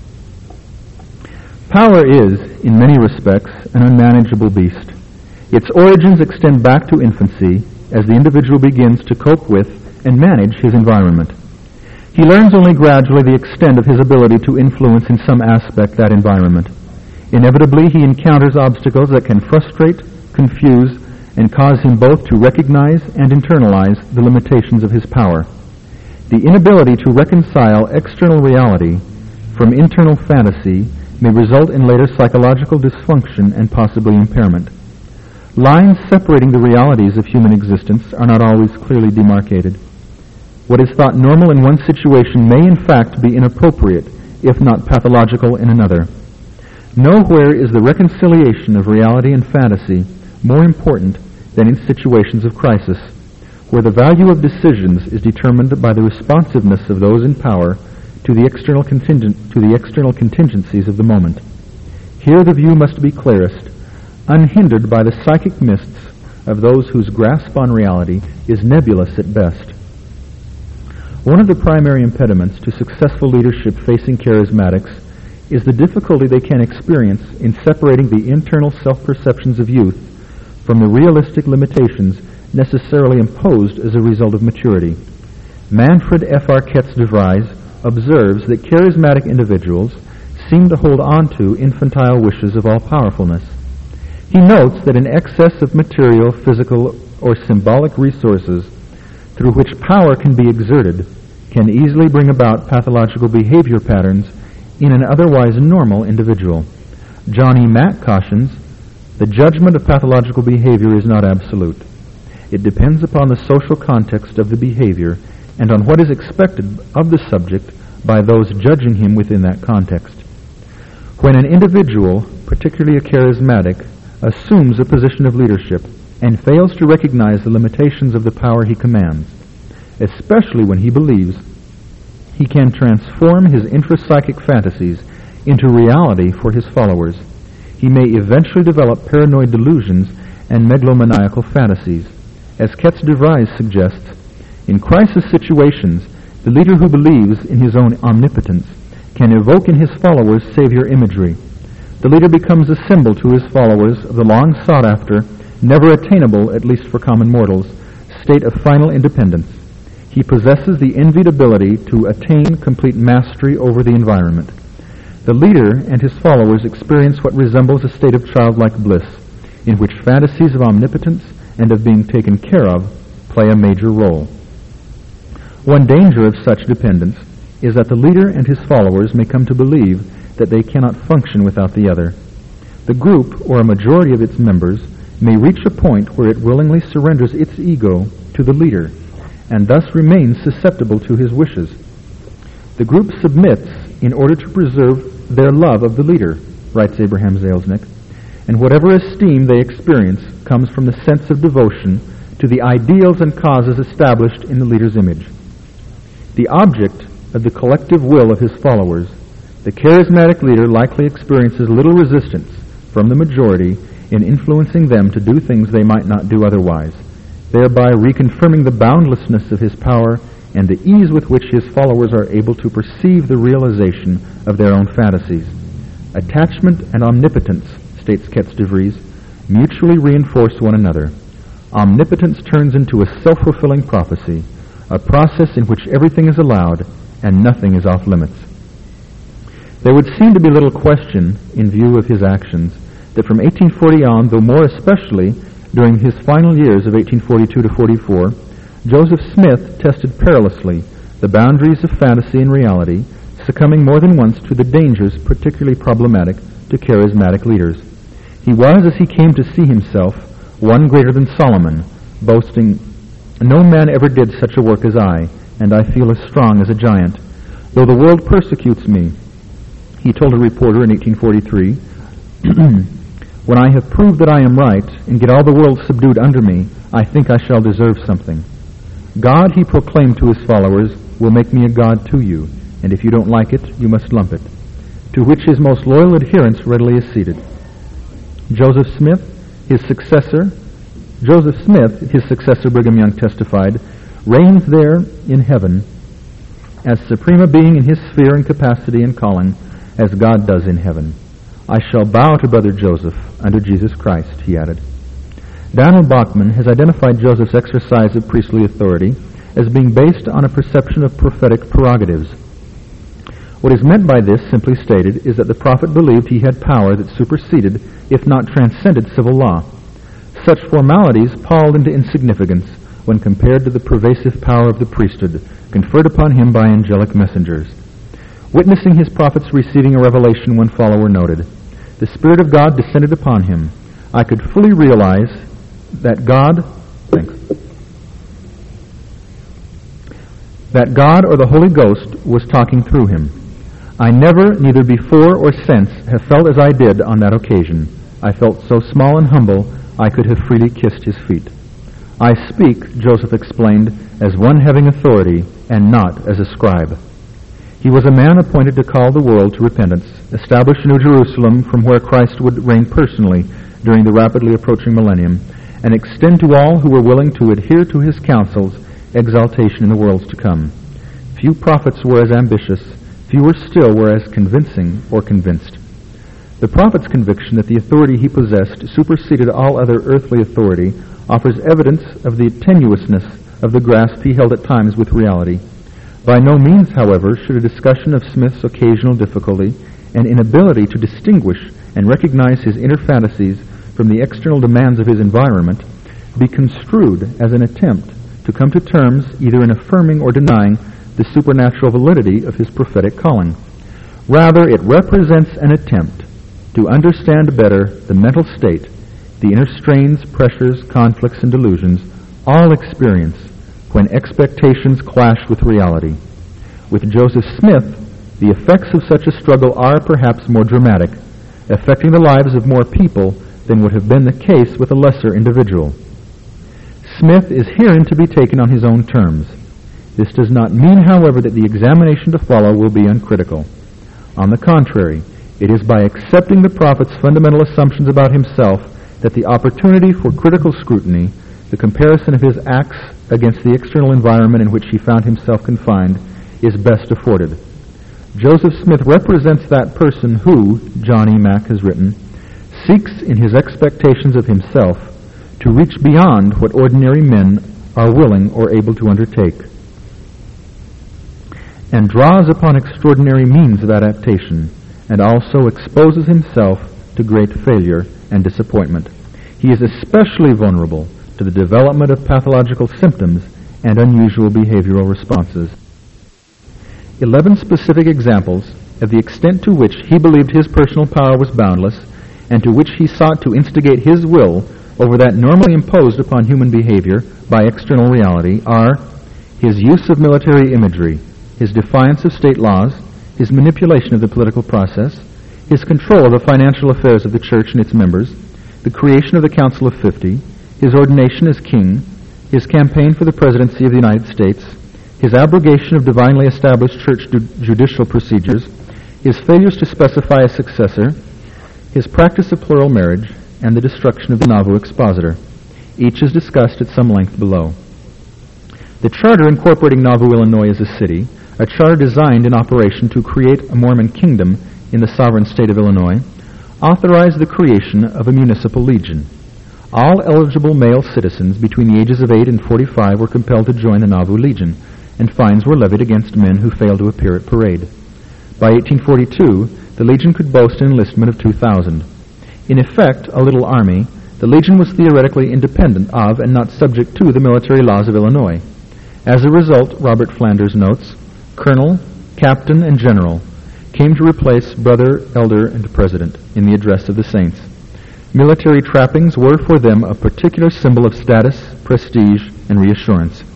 Power is, in many respects, an unmanageable beast. Its origins extend back to infancy as the individual begins to cope with and manage his environment. He learns only gradually the extent of his ability to influence in some aspect that environment. Inevitably, he encounters obstacles that can frustrate, confuse, and cause him both to recognize and internalize the limitations of his power. The inability to reconcile external reality from internal fantasy may result in later psychological dysfunction and possibly impairment. Lines separating the realities of human existence are not always clearly demarcated. What is thought normal in one situation may in fact be inappropriate, if not pathological, in another. Nowhere is the reconciliation of reality and fantasy more important than in situations of crisis, where the value of decisions is determined by the responsiveness of those in power to the external contingent, to the external contingencies of the moment. Here the view must be clearest, unhindered by the psychic mists of those whose grasp on reality is nebulous at best. One of the primary impediments to successful leadership facing charismatics is the difficulty they can experience in separating the internal self-perceptions of youth from the realistic limitations necessarily imposed as a result of maturity. Manfred F. Arquette de Vries observes that charismatic individuals seem to hold on to infantile wishes of all-powerfulness. He notes that an excess of material, physical, or symbolic resources through which power can be exerted can easily bring about pathological behavior patterns in an otherwise normal individual. John E. Mack cautions, the judgment of pathological behavior is not absolute. It depends upon the social context of the behavior and on what is expected of the subject by those judging him within that context. When an individual, particularly a charismatic, assumes a position of leadership and fails to recognize the limitations of the power he commands, especially when he believes he can transform his intrapsychic fantasies into reality for his followers, he may eventually develop paranoid delusions and megalomaniacal fantasies. As Ketz de Vries suggests, in crisis situations, the leader who believes in his own omnipotence can evoke in his followers savior imagery. The leader becomes a symbol to his followers of the long-sought-after, never attainable, at least for common mortals, state of final independence. He possesses the envied ability to attain complete mastery over the environment. The leader and his followers experience what resembles a state of childlike bliss, in which fantasies of omnipotence and of being taken care of play a major role. One danger of such dependence is that the leader and his followers may come to believe that they cannot function without the other. The group, or a majority of its members, may reach a point where it willingly surrenders its ego to the leader, and thus remains susceptible to his wishes. The group submits in order to preserve their love of the leader, writes Abraham Zalesnik, and whatever esteem they experience comes from the sense of devotion to the ideals and causes established in the leader's image. The object of the collective will of his followers, the charismatic leader likely experiences little resistance from the majority in influencing them to do things they might not do otherwise, thereby reconfirming the boundlessness of his power and the ease with which his followers are able to perceive the realization of their own fantasies. Attachment and omnipotence, states Ketz de Vries, mutually reinforce one another. Omnipotence turns into a self-fulfilling prophecy, a process in which everything is allowed and nothing is off limits. There would seem to be little question, in view of his actions, that from eighteen forty on, though more especially during his final years of eighteen forty-two to forty-four, Joseph Smith tested perilously the boundaries of fantasy and reality, succumbing more than once to the dangers particularly problematic to charismatic leaders. He was, as he came to see himself, one greater than Solomon, boasting, "No man ever did such a work as I, and I feel as strong as a giant. Though the world persecutes me," he told a reporter in eighteen forty-three, "when I have proved that I am right and get all the world subdued under me, I think I shall deserve something. God," he proclaimed to his followers, "will make me a god to you, and if you don't like it, you must lump it," to which his most loyal adherents readily acceded. Joseph Smith, his successor, Joseph Smith, his successor, Brigham Young testified, reigns there in heaven as supreme being in his sphere and capacity and calling as God does in heaven. "I shall bow to Brother Joseph under Jesus Christ," he added. Daniel Bachman has identified Joseph's exercise of priestly authority as being based on a perception of prophetic prerogatives. What is meant by this, simply stated, is that the prophet believed he had power that superseded, if not transcended, civil law. Such formalities palled into insignificance when compared to the pervasive power of the priesthood conferred upon him by angelic messengers. Witnessing his prophets receiving a revelation, one follower noted, "The Spirit of God descended upon him. I could fully realize that God, thanks, that God or the Holy Ghost was talking through him. I never, neither before or since, have felt as I did on that occasion. I felt so small and humble, I could have freely kissed his feet. I speak," Joseph explained, "as one having authority, and not as a scribe." He was a man appointed to call the world to repentance, establish New Jerusalem from where Christ would reign personally during the rapidly approaching millennium, and extend to all who were willing to adhere to his counsels exaltation in the worlds to come. Few prophets were as ambitious, fewer still were as convincing or convinced. The prophet's conviction that the authority he possessed superseded all other earthly authority offers evidence of the tenuousness of the grasp he held at times with reality. By no means, however, should a discussion of Smith's occasional difficulty and inability to distinguish and recognize his inner fantasies from the external demands of his environment be construed as an attempt to come to terms either in affirming or denying the supernatural validity of his prophetic calling. Rather, it represents an attempt to understand better the mental state, the inner strains, pressures, conflicts, and delusions all experience when expectations clash with reality. With Joseph Smith, the effects of such a struggle are perhaps more dramatic, affecting the lives of more people than would have been the case with a lesser individual. Smith is herein to be taken on his own terms. This does not mean, however, that the examination to follow will be uncritical. On the contrary, it is by accepting the prophet's fundamental assumptions about himself that the opportunity for critical scrutiny, the comparison of his acts against the external environment in which he found himself confined, is best afforded. Joseph Smith represents that person who, John E. Mack has written, seeks in his expectations of himself to reach beyond what ordinary men are willing or able to undertake, and draws upon extraordinary means of adaptation, and also exposes himself to great failure and disappointment. He is especially vulnerable to the development of pathological symptoms and unusual behavioral responses. Eleven specific examples of the extent to which he believed his personal power was boundless, and to which he sought to instigate his will over that normally imposed upon human behavior by external reality, are his use of military imagery, his defiance of state laws, his manipulation of the political process, his control of the financial affairs of the church and its members, the creation of the Council of Fifty, his ordination as king, his campaign for the presidency of the United States, his abrogation of divinely established church ju- judicial procedures, his failures to specify a successor, his practice of plural marriage, and the destruction of the Nauvoo expositor. Each is discussed at some length below. The charter incorporating Nauvoo, Illinois as a city, a charter designed in operation to create a Mormon kingdom in the sovereign state of Illinois, authorized the creation of a municipal legion. All eligible male citizens between the ages of eight and forty-five were compelled to join the Nauvoo Legion, and fines were levied against men who failed to appear at parade. By eighteen forty-two, the Legion could boast an enlistment of two thousand. In effect, a little army, the Legion was theoretically independent of and not subject to the military laws of Illinois. As a result, Robert Flanders notes, Colonel, Captain, and General came to replace Brother, Elder, and President in the address of the saints. Military trappings were for them a particular symbol of status, prestige, and reassurance.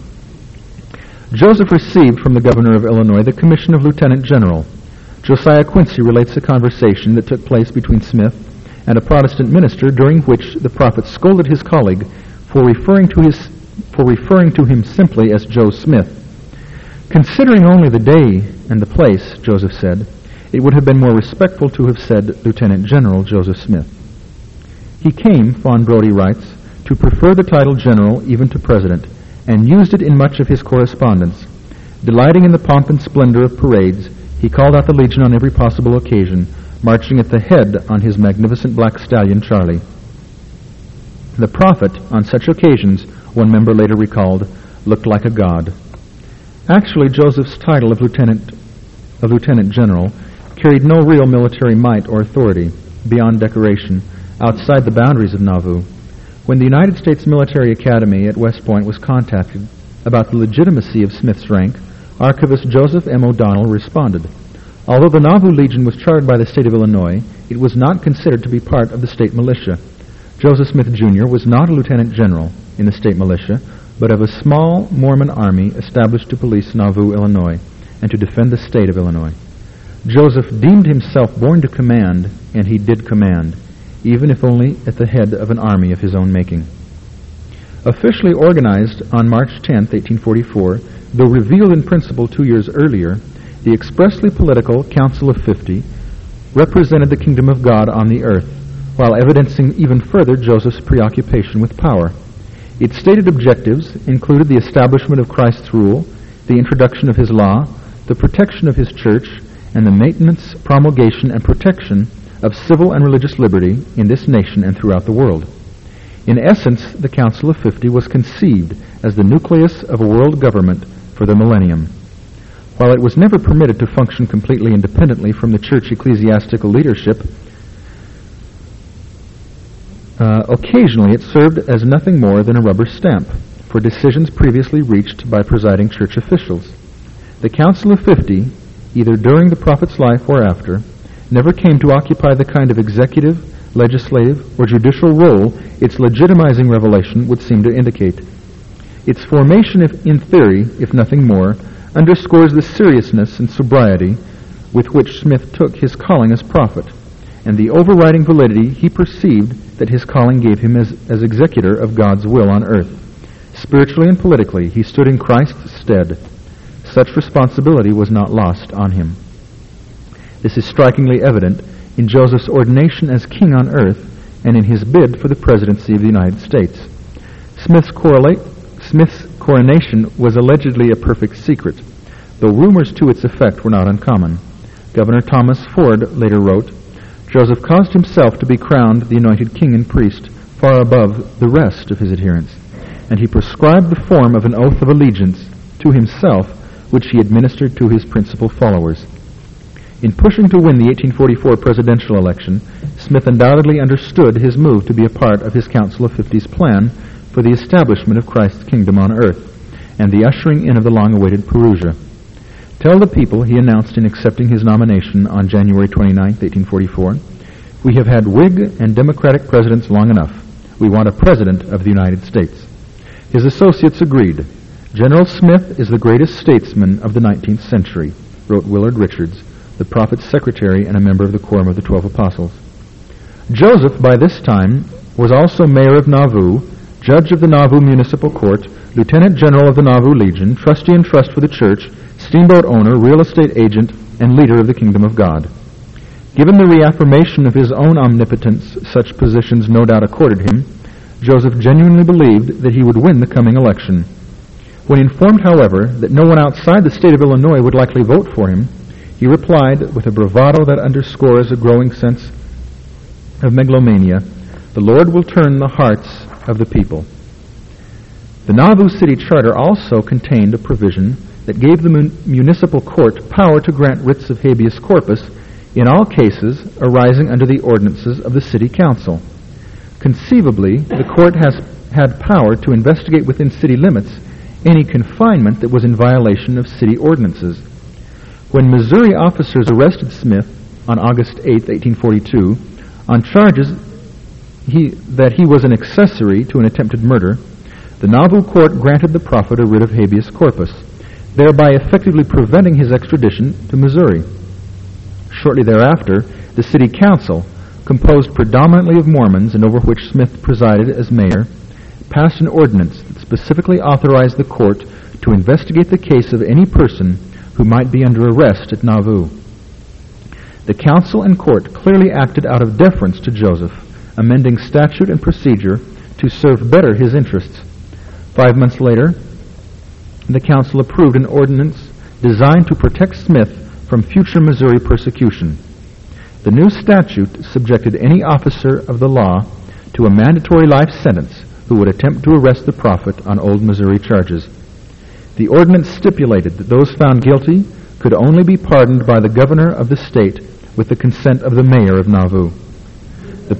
Joseph received from the governor of Illinois the commission of Lieutenant General. Josiah Quincy relates a conversation that took place between Smith and a Protestant minister, during which the prophet scolded his colleague for referring to his for referring to him simply as Joe Smith. Considering only the day and the place, Joseph said, it would have been more respectful to have said Lieutenant General Joseph Smith. He came, Fawn Brodie writes, to prefer the title General even to President, and used it in much of his correspondence. Delighting in the pomp and splendor of parades, he called out the Legion on every possible occasion, marching at the head on his magnificent black stallion, Charlie. The prophet, on such occasions, one member later recalled, looked like a god. Actually, Joseph's title of lieutenant, of lieutenant general carried no real military might or authority beyond decoration outside the boundaries of Nauvoo. When the United States Military Academy at West Point was contacted about the legitimacy of Smith's rank, Archivist Joseph M. O'Donnell responded, although the Nauvoo Legion was chartered by the state of Illinois, it was not considered to be part of the state militia. Joseph Smith Junior was not a lieutenant general in the state militia, but of a small Mormon army established to police Nauvoo, Illinois, and to defend the state of Illinois. Joseph deemed himself born to command, and he did command, even if only at the head of an army of his own making. Officially organized on March tenth, eighteen forty-four, though revealed in principle two years earlier, the expressly political Council of Fifty represented the kingdom of God on the earth, while evidencing even further Joseph's preoccupation with power. Its stated objectives included the establishment of Christ's rule, the introduction of his law, the protection of his church, and the maintenance, promulgation, and protection of civil and religious liberty in this nation and throughout the world. In essence, the Council of Fifty was conceived as the nucleus of a world government for the millennium. While it was never permitted to function completely independently from the church ecclesiastical leadership, uh, occasionally it served as nothing more than a rubber stamp for decisions previously reached by presiding church officials. The Council of Fifty, either during the prophet's life or after, never came to occupy the kind of executive, legislative, or judicial role its legitimizing revelation would seem to indicate. Its formation, if in theory, if nothing more, underscores the seriousness and sobriety with which Smith took his calling as prophet, and the overriding validity he perceived that his calling gave him as, as executor of God's will on earth. Spiritually and politically, he stood in Christ's stead. Such responsibility was not lost on him. This is strikingly evident in Joseph's ordination as king on earth and in his bid for the presidency of the United States. Smith's, correlate, Smith's coronation was allegedly a perfect secret, though rumors to its effect were not uncommon. Governor Thomas Ford later wrote, "Joseph caused himself to be crowned the anointed king and priest far above the rest of his adherents, and he prescribed the form of an oath of allegiance to himself which he administered to his principal followers." In pushing to win the eighteen forty-four presidential election, Smith undoubtedly understood his move to be a part of his Council of Fifty's plan for the establishment of Christ's kingdom on earth and the ushering in of the long-awaited Parousia. "Tell the people," he announced in accepting his nomination on January twenty-ninth, eighteen forty-four, "we have had Whig and Democratic presidents long enough. We want a president of the United States." His associates agreed. "General Smith is the greatest statesman of the nineteenth century," wrote Willard Richards, the prophet's secretary and a member of the Quorum of the Twelve Apostles. Joseph, by this time, was also mayor of Nauvoo, judge of the Nauvoo Municipal Court, lieutenant general of the Nauvoo Legion, trustee and trust for the church, steamboat owner, real estate agent, and leader of the kingdom of God. Given the reaffirmation of his own omnipotence such positions no doubt accorded him, Joseph genuinely believed that he would win the coming election. When informed, however, that no one outside the state of Illinois would likely vote for him, he replied with a bravado that underscores a growing sense of megalomania, "The Lord will turn the hearts of the people." The Nauvoo City Charter also contained a provision that gave the mun- municipal court power to grant writs of habeas corpus in all cases arising under the ordinances of the city council. Conceivably, the court has had power to investigate within city limits any confinement that was in violation of city ordinances. When Missouri officers arrested Smith on August eighth, eighteen forty-two, on charges he, that he was an accessory to an attempted murder, the Nauvoo court granted the prophet a writ of habeas corpus, thereby effectively preventing his extradition to Missouri. Shortly thereafter, the city council, composed predominantly of Mormons and over which Smith presided as mayor, passed an ordinance that specifically authorized the court to investigate the case of any person who might be under arrest at Nauvoo. The council and court clearly acted out of deference to Joseph, amending statute and procedure to serve better his interests. Five months later, the council approved an ordinance designed to protect Smith from future Missouri persecution. The new statute subjected any officer of the law to a mandatory life sentence who would attempt to arrest the prophet on old Missouri charges. The ordinance stipulated that those found guilty could only be pardoned by the governor of the state with the consent of the mayor of Nauvoo. The,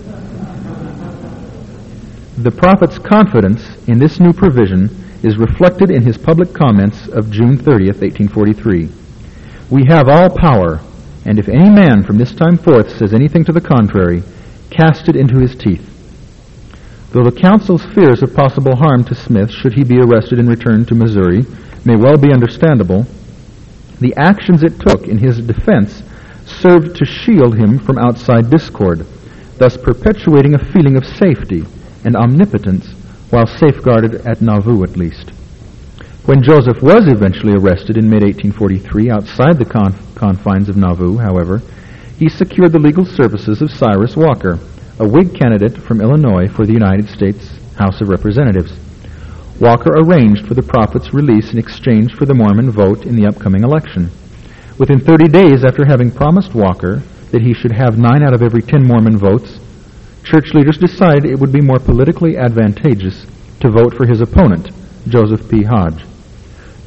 the prophet's confidence in this new provision is reflected in his public comments of June thirtieth, eighteen forty-three. "We have all power, and if any man from this time forth says anything to the contrary, cast it into his teeth." Though the council's fears of possible harm to Smith should he be arrested and returned to Missouri may well be understandable, the actions it took in his defense served to shield him from outside discord, thus perpetuating a feeling of safety and omnipotence while safeguarded at Nauvoo at least. When Joseph was eventually arrested in mid eighteen forty-three outside the conf- confines of Nauvoo, however, he secured the legal services of Cyrus Walker, a Whig candidate from Illinois for the United States House of Representatives. Walker arranged for the prophet's release in exchange for the Mormon vote in the upcoming election. Within thirty days after having promised Walker that he should have nine out of every ten Mormon votes, church leaders decided it would be more politically advantageous to vote for his opponent, Joseph P. Hodge.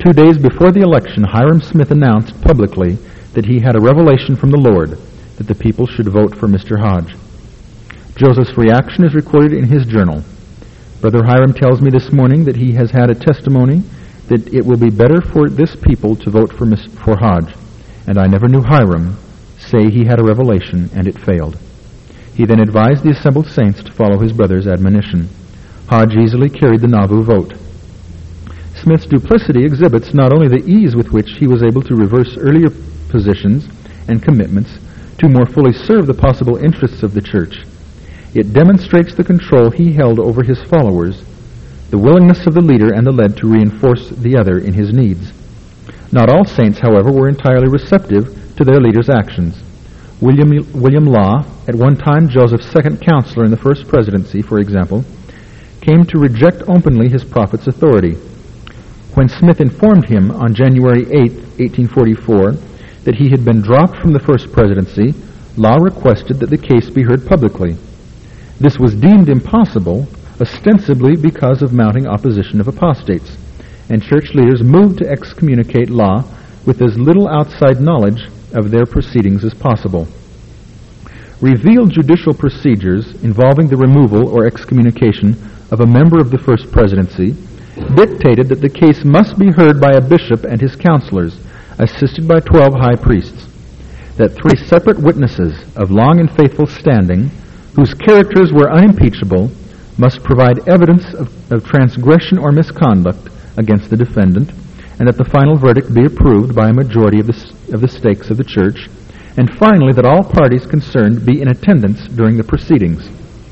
Two days before the election, Hiram Smith announced publicly that he had a revelation from the Lord that the people should vote for Mister Hodge. Joseph's reaction is recorded in his journal. Brother Hiram tells me this morning that he has had a testimony that it will be better for this people to vote for, Miss, for Hodge, and I never knew Hiram say he had a revelation and it failed. He then advised the assembled saints to follow his brother's admonition. Hodge easily carried the Nauvoo vote. Smith's duplicity exhibits not only the ease with which he was able to reverse earlier positions and commitments to more fully serve the possible interests of the church, it demonstrates the control he held over his followers, the willingness of the leader and the led to reinforce the other in his needs. Not all saints, however, were entirely receptive to their leader's actions. William, William Law, at one time Joseph's second counselor in the first presidency, for example, came to reject openly his prophet's authority. When Smith informed him on January eighth, eighteen forty-four, that he had been dropped from the first presidency, Law requested that the case be heard publicly. This was deemed impossible, ostensibly because of mounting opposition of apostates, and church leaders moved to excommunicate Law with as little outside knowledge of their proceedings as possible. Revealed judicial procedures involving the removal or excommunication of a member of the first presidency dictated that the case must be heard by a bishop and his counselors, assisted by twelve high priests, that three separate witnesses of long and faithful standing, whose characters were unimpeachable, must provide evidence of, of transgression or misconduct against the defendant, and that the final verdict be approved by a majority of the, of the stakes of the church, and finally that all parties concerned be in attendance during the proceedings.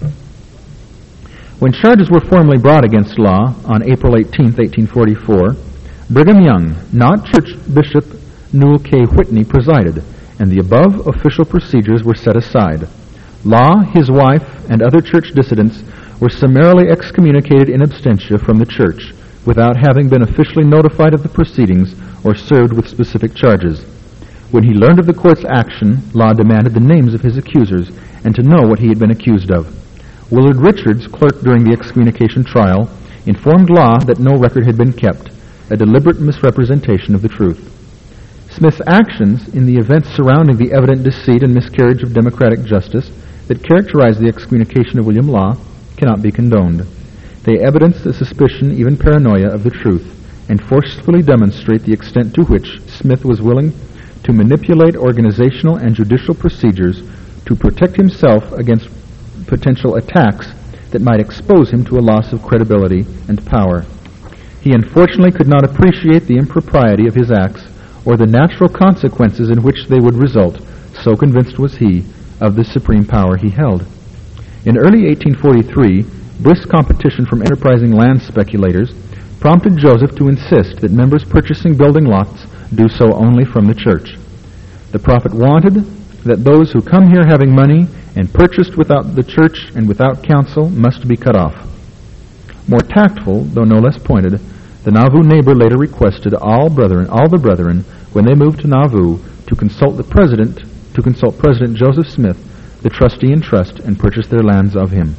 When charges were formally brought against Law on April eighteenth, eighteen forty-four, Brigham Young, not Church Bishop Newell K. Whitney, presided, and the above official procedures were set aside. Law, his wife, and other church dissidents were summarily excommunicated in absentia from the church, without having been officially notified of the proceedings or served with specific charges. When he learned of the court's action, Law demanded the names of his accusers and to know what he had been accused of. Willard Richards, clerk during the excommunication trial, informed Law that no record had been kept, a deliberate misrepresentation of the truth. Smith's actions in the events surrounding the evident deceit and miscarriage of democratic justice that characterized the excommunication of William Law cannot be condoned. They evidence the suspicion, even paranoia, of the truth, and forcefully demonstrate the extent to which Smith was willing to manipulate organizational and judicial procedures to protect himself against potential attacks that might expose him to a loss of credibility and power. He unfortunately could not appreciate the impropriety of his acts or the natural consequences in which they would result, so convinced was he of the supreme power he held. In early eighteen forty-three, brisk competition from enterprising land speculators prompted Joseph to insist that members purchasing building lots do so only from the church. The prophet wanted that those who come here having money and purchased without the church and without counsel must be cut off. More tactful, though no less pointed, the Nauvoo neighbor later requested all brethren, all the brethren, when they moved to Nauvoo, to consult the president, to consult President Joseph Smith, the trustee in trust, and purchase their lands of him.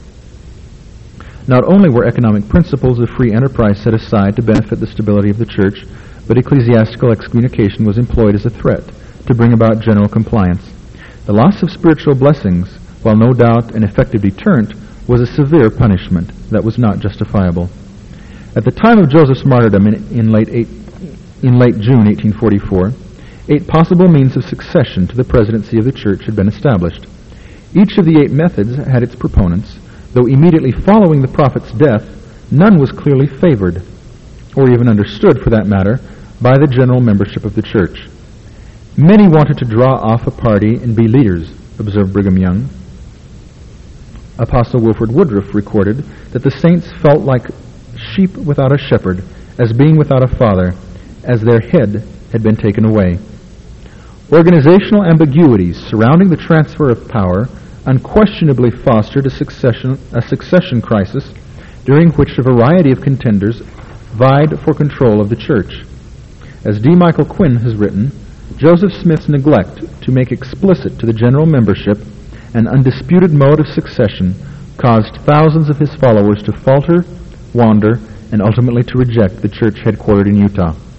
Not only were economic principles of free enterprise set aside to benefit the stability of the church, but ecclesiastical excommunication was employed as a threat to bring about general compliance. The loss of spiritual blessings, while no doubt an effective deterrent, was a severe punishment that was not justifiable. At the time of Joseph's martyrdom in, in, late, eight, in late June eighteen forty-four, eight possible means of succession to the presidency of the church had been established. Each of the eight methods had its proponents, though immediately following the prophet's death, none was clearly favored, or even understood for that matter, by the general membership of the church. Many wanted to draw off a party and be leaders, observed Brigham Young. Apostle Wilford Woodruff recorded that the saints felt like sheep without a shepherd, as being without a father, as their head had been taken away. Organizational ambiguities surrounding the transfer of power unquestionably fostered a succession, a succession crisis during which a variety of contenders vied for control of the church. As D. Michael Quinn has written, Joseph Smith's neglect to make explicit to the general membership an undisputed mode of succession caused thousands of his followers to falter, wander, and ultimately to reject the church headquartered in Utah.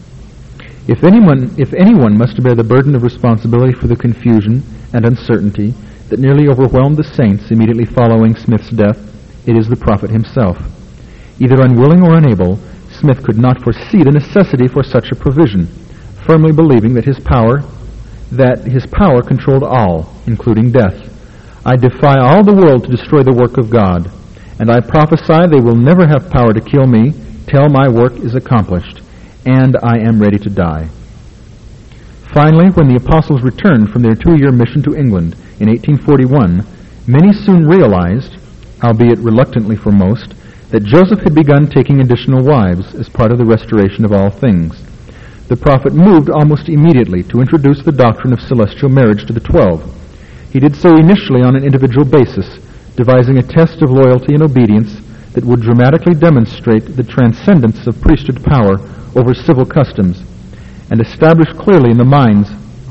If anyone, if anyone must bear the burden of responsibility for the confusion and uncertainty that nearly overwhelmed the saints immediately following Smith's death, it is the prophet himself. Either unwilling or unable, Smith could not foresee the necessity for such a provision, firmly believing that his power that his power controlled all, including death. I defy all the world to destroy the work of God, and I prophesy they will never have power to kill me till my work is accomplished, and I am ready to die. Finally, when the apostles returned from their two-year mission to England in eighteen forty-one, many soon realized, albeit reluctantly for most, that Joseph had begun taking additional wives as part of the restoration of all things. The prophet moved almost immediately to introduce the doctrine of celestial marriage to the twelve. He did so initially on an individual basis, devising a test of loyalty and obedience that would dramatically demonstrate the transcendence of priesthood power over civil customs, and establish clearly in the minds,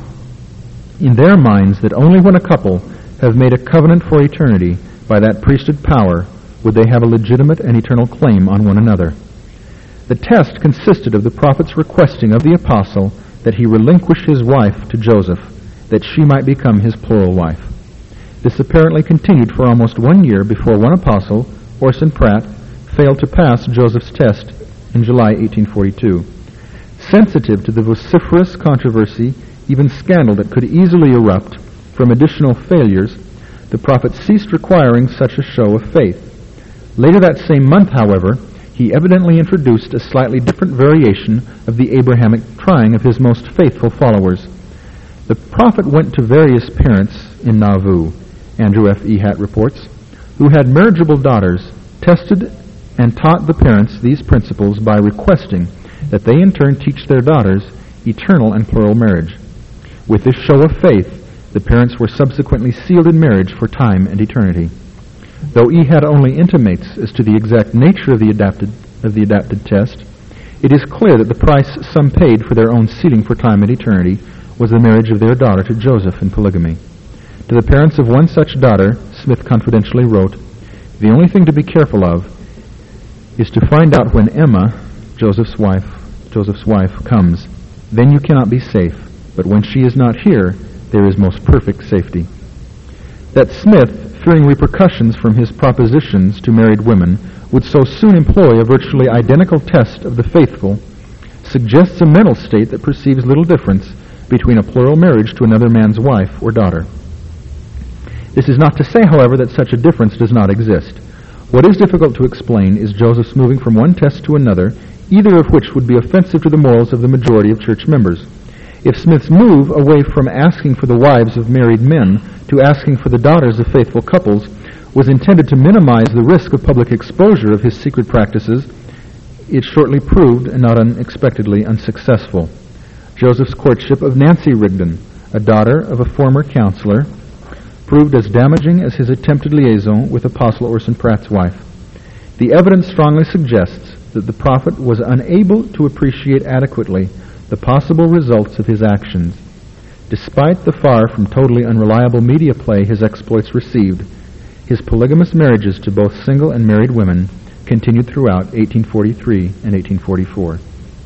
in their minds, that only when a couple have made a covenant for eternity by that priesthood power would they have a legitimate and eternal claim on one another. The test consisted of the prophet's requesting of the apostle that he relinquish his wife to Joseph, that she might become his plural wife. This apparently continued for almost one year before one apostle, Orson Pratt, failed to pass Joseph's test in July eighteen forty-two. Sensitive to the vociferous controversy, even scandal that could easily erupt from additional failures, the prophet ceased requiring such a show of faith. Later that same month, however, he evidently introduced a slightly different variation of the Abrahamic trying of his most faithful followers. The prophet went to various parents in Nauvoo, Andrew F. Ehat reports, who had marriageable daughters, tested and taught the parents these principles by requesting that they in turn teach their daughters eternal and plural marriage. With this show of faith, the parents were subsequently sealed in marriage for time and eternity. Though Ehat only intimates as to the exact nature of the adapted of the adapted test, it is clear that the price some paid for their own sealing for time and eternity was the marriage of their daughter to Joseph in polygamy. To the parents of one such daughter, Smith confidentially wrote, "The only thing to be careful of is to find out when Emma, Joseph's wife, Joseph's wife comes. Then you cannot be safe, but when she is not here, there is most perfect safety." That Smith, fearing repercussions from his propositions to married women, would so soon employ a virtually identical test of the faithful suggests a mental state that perceives little difference between a plural marriage to another man's wife or daughter. This is not to say, however, that such a difference does not exist. What is difficult to explain is Joseph's moving from one test to another, either of which would be offensive to the morals of the majority of church members. If Smith's move away from asking for the wives of married men to asking for the daughters of faithful couples was intended to minimize the risk of public exposure of his secret practices, it shortly proved, and not unexpectedly, unsuccessful. Joseph's courtship of Nancy Rigdon, a daughter of a former counselor, proved as damaging as his attempted liaison with Apostle Orson Pratt's wife. The evidence strongly suggests that the prophet was unable to appreciate adequately the possible results of his actions. Despite the far from totally unreliable media play his exploits received, his polygamous marriages to both single and married women continued throughout eighteen forty-three and eighteen forty-four.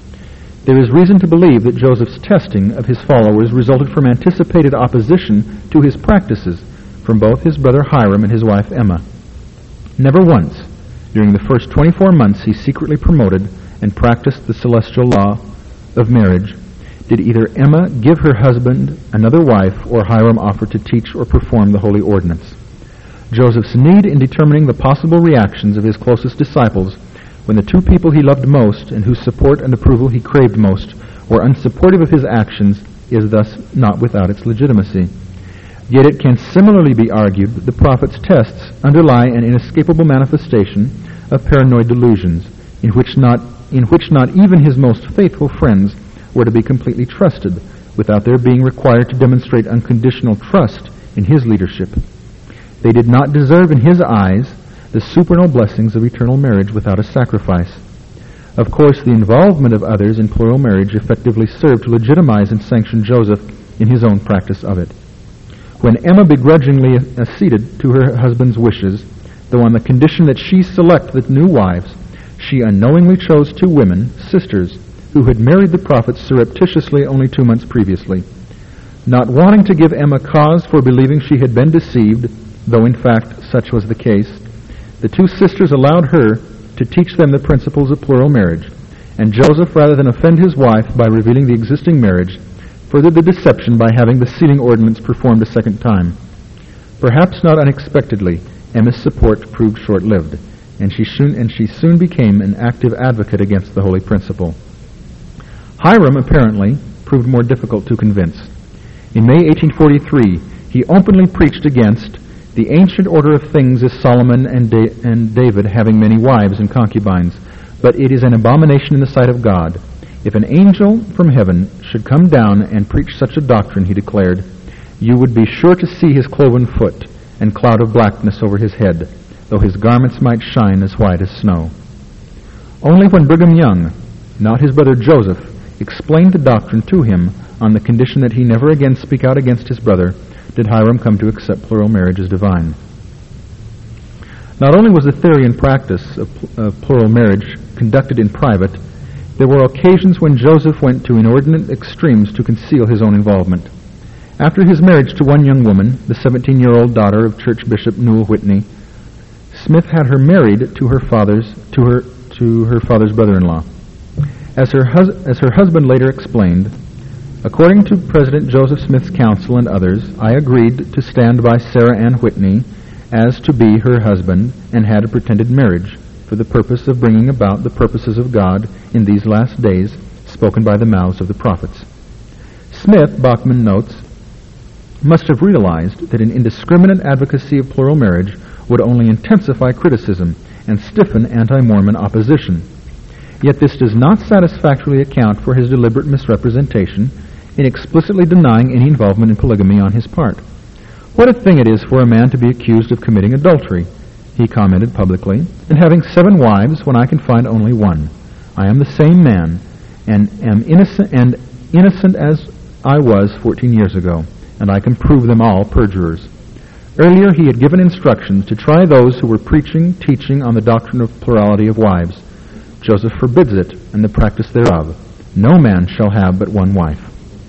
There is reason to believe that Joseph's testing of his followers resulted from anticipated opposition to his practices from both his brother Hiram and his wife Emma. Never once, during the first twenty-four months he secretly promoted and practiced the celestial law of marriage, did either Emma give her husband another wife or Hiram offer to teach or perform the holy ordinance. Joseph's need in determining the possible reactions of his closest disciples when the two people he loved most and whose support and approval he craved most were unsupportive of his actions is thus not without its legitimacy. Yet it can similarly be argued that the prophet's tests underlie an inescapable manifestation of paranoid delusions in which not in which not even his most faithful friends were to be completely trusted without their being required to demonstrate unconditional trust in his leadership. They did not deserve in his eyes the supernal blessings of eternal marriage without a sacrifice. Of course, the involvement of others in plural marriage effectively served to legitimize and sanction Joseph in his own practice of it. When Emma begrudgingly acceded to her husband's wishes, though on the condition that she select the new wives, she unknowingly chose two women, sisters, who had married the prophet surreptitiously only two months previously. Not wanting to give Emma cause for believing she had been deceived, though in fact such was the case, the two sisters allowed her to teach them the principles of plural marriage, and Joseph, rather than offend his wife by revealing the existing marriage, furthered the deception by having the sealing ordinance performed a second time. Perhaps not unexpectedly, Emma's support proved short-lived, and she soon, and she soon became an active advocate against the holy principle. Hiram, apparently, proved more difficult to convince. In May eighteen forty-three, he openly preached against the ancient order of things as Solomon and, da- and David having many wives and concubines, but it is an abomination in the sight of God. If an angel from heaven should come down and preach such a doctrine, he declared, you would be sure to see his cloven foot and cloud of blackness over his head, though his garments might shine as white as snow. Only when Brigham Young, not his brother Joseph, explained the doctrine to him on the condition that he never again speak out against his brother, did Hiram come to accept plural marriage as divine. Not only was the theory and practice of, pl- of plural marriage conducted in private, there were occasions when Joseph went to inordinate extremes to conceal his own involvement. After his marriage to one young woman, the seventeen-year-old daughter of Church Bishop Newell Whitney, Smith had her married to her father's to her to her father's brother-in-law. As her hus- as her husband later explained, according to President Joseph Smith's counsel and others, I agreed to stand by Sarah Ann Whitney as to be her husband and had a pretended marriage for the purpose of bringing about the purposes of God in these last days spoken by the mouths of the prophets. Smith, Bachman notes, must have realized that an indiscriminate advocacy of plural marriage would only intensify criticism and stiffen anti-Mormon opposition. Yet this does not satisfactorily account for his deliberate misrepresentation in explicitly denying any involvement in polygamy on his part. What a thing it is for a man to be accused of committing adultery, he commented publicly, and having seven wives when I can find only one. I am the same man, and am innocent and innocent as I was fourteen years ago, and I can prove them all perjurers. Earlier he had given instructions to try those who were preaching, teaching on the doctrine of plurality of wives. Joseph forbids it, and the practice thereof. No man shall have but one wife.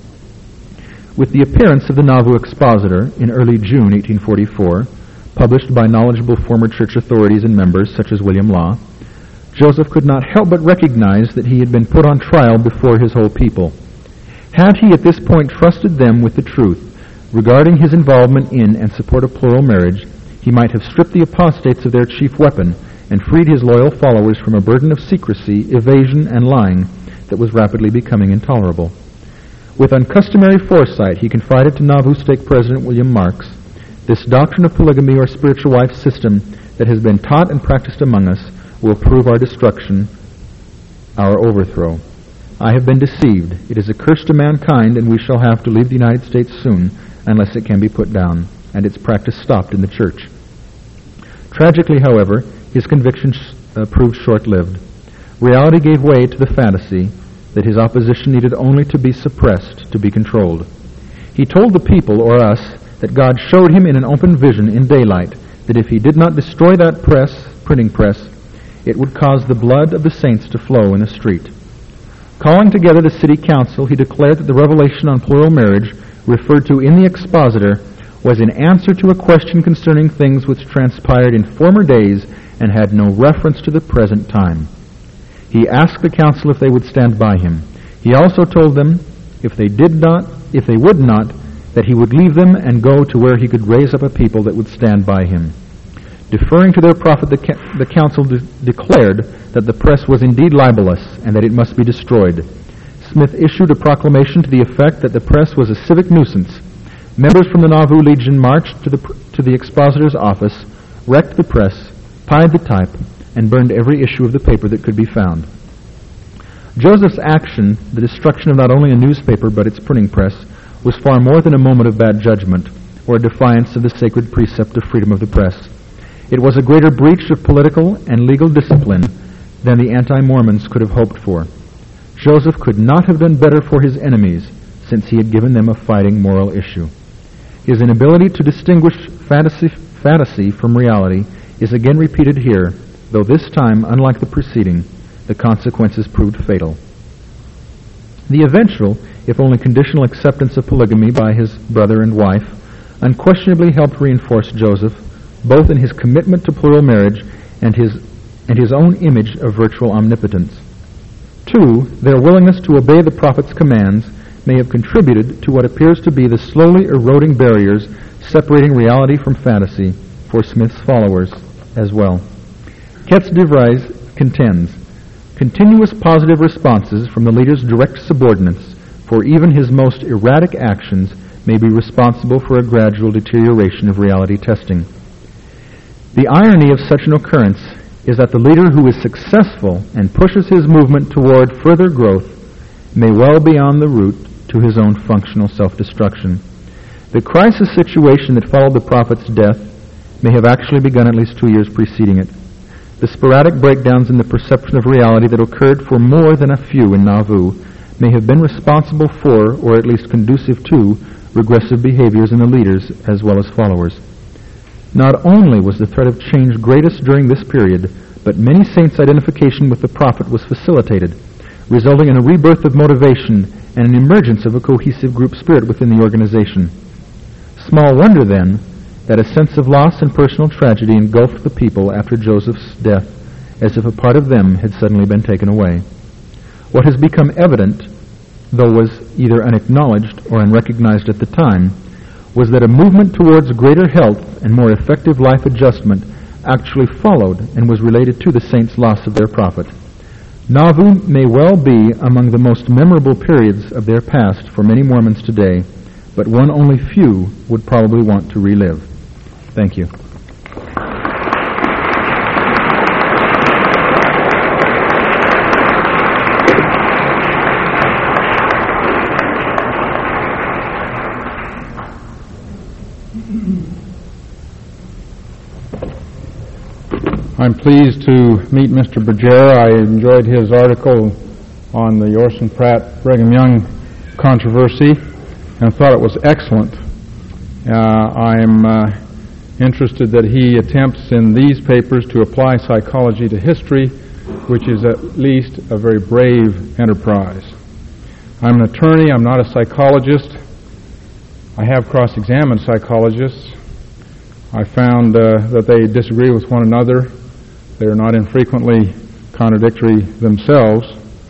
With the appearance of the Nauvoo Expositor in early June eighteen forty-four, published by knowledgeable former church authorities and members such as William Law, Joseph could not help but recognize that he had been put on trial before his whole people. Had he at this point trusted them with the truth regarding his involvement in and support of plural marriage, he might have stripped the apostates of their chief weapon and freed his loyal followers from a burden of secrecy, evasion, and lying that was rapidly becoming intolerable. With uncustomary foresight, he confided to Nauvoo Stake President William Marks, this doctrine of polygamy or spiritual wife system that has been taught and practiced among us will prove our destruction, our overthrow. I have been deceived. It is a curse to mankind, and we shall have to leave the United States soon unless it can be put down, and its practice stopped in the church. Tragically, however, his conviction uh, proved short-lived. Reality gave way to the fantasy that his opposition needed only to be suppressed to be controlled. He told the people, or us, that God showed him in an open vision in daylight that if he did not destroy that press, printing press, it would cause the blood of the saints to flow in the street. Calling together the city council, he declared that the revelation on plural marriage referred to in the Expositor was in answer to a question concerning things which transpired in former days and had no reference to the present time. He asked the council if they would stand by him. He also told them, if they did not, if they would not, that he would leave them and go to where he could raise up a people that would stand by him. Deferring to their prophet, the, ca- the council de- declared that the press was indeed libelous and that it must be destroyed. Smith issued a proclamation to the effect that the press was a civic nuisance. Members from the Nauvoo Legion marched to the, pr- to the expositor's office, wrecked the press, pied the type, and burned every issue of the paper that could be found. Joseph's action, the destruction of not only a newspaper but its printing press, was far more than a moment of bad judgment or a defiance of the sacred precept of freedom of the press. It was a greater breach of political and legal discipline than the anti-Mormons could have hoped for. Joseph could not have done better for his enemies since he had given them a fighting moral issue. His inability to distinguish fantasy, fantasy from reality is again repeated here, though this time, unlike the preceding, the consequences proved fatal. The eventual, if only conditional, acceptance of polygamy by his brother and wife unquestionably helped reinforce Joseph, both in his commitment to plural marriage and his, and his own image of virtual omnipotence. Two, their willingness to obey the prophet's commands may have contributed to what appears to be the slowly eroding barriers separating reality from fantasy for Smith's followers as well. Ketz de Vries contends, continuous positive responses from the leader's direct subordinates for even his most erratic actions may be responsible for a gradual deterioration of reality testing. The irony of such an occurrence is that the leader who is successful and pushes his movement toward further growth may well be on the route to his own functional self-destruction. The crisis situation that followed the prophet's death may have actually begun at least two years preceding it. The sporadic breakdowns in the perception of reality that occurred for more than a few in Nauvoo may have been responsible for, or at least conducive to, regressive behaviors in the leaders as well as followers. Not only was the threat of change greatest during this period, but many saints' identification with the prophet was facilitated, resulting in a rebirth of motivation and an emergence of a cohesive group spirit within the organization. Small wonder, then, that a sense of loss and personal tragedy engulfed the people after Joseph's death, as if a part of them had suddenly been taken away. What has become evident, though was either unacknowledged or unrecognized at the time, was that a movement towards greater health and more effective life adjustment actually followed and was related to the saints' loss of their prophet. Nauvoo may well be among the most memorable periods of their past for many Mormons today, but one only few would probably want to relive. Thank you. I'm pleased to meet Mister Bergera. I enjoyed his article on the Orson Pratt Brigham Young controversy and thought it was excellent. Uh, I'm uh, interested that he attempts in these papers to apply psychology to history, which is at least a very brave enterprise. I'm an attorney. I'm not a psychologist. I have cross-examined psychologists. I found uh, that they disagree with one another. They are not infrequently contradictory themselves.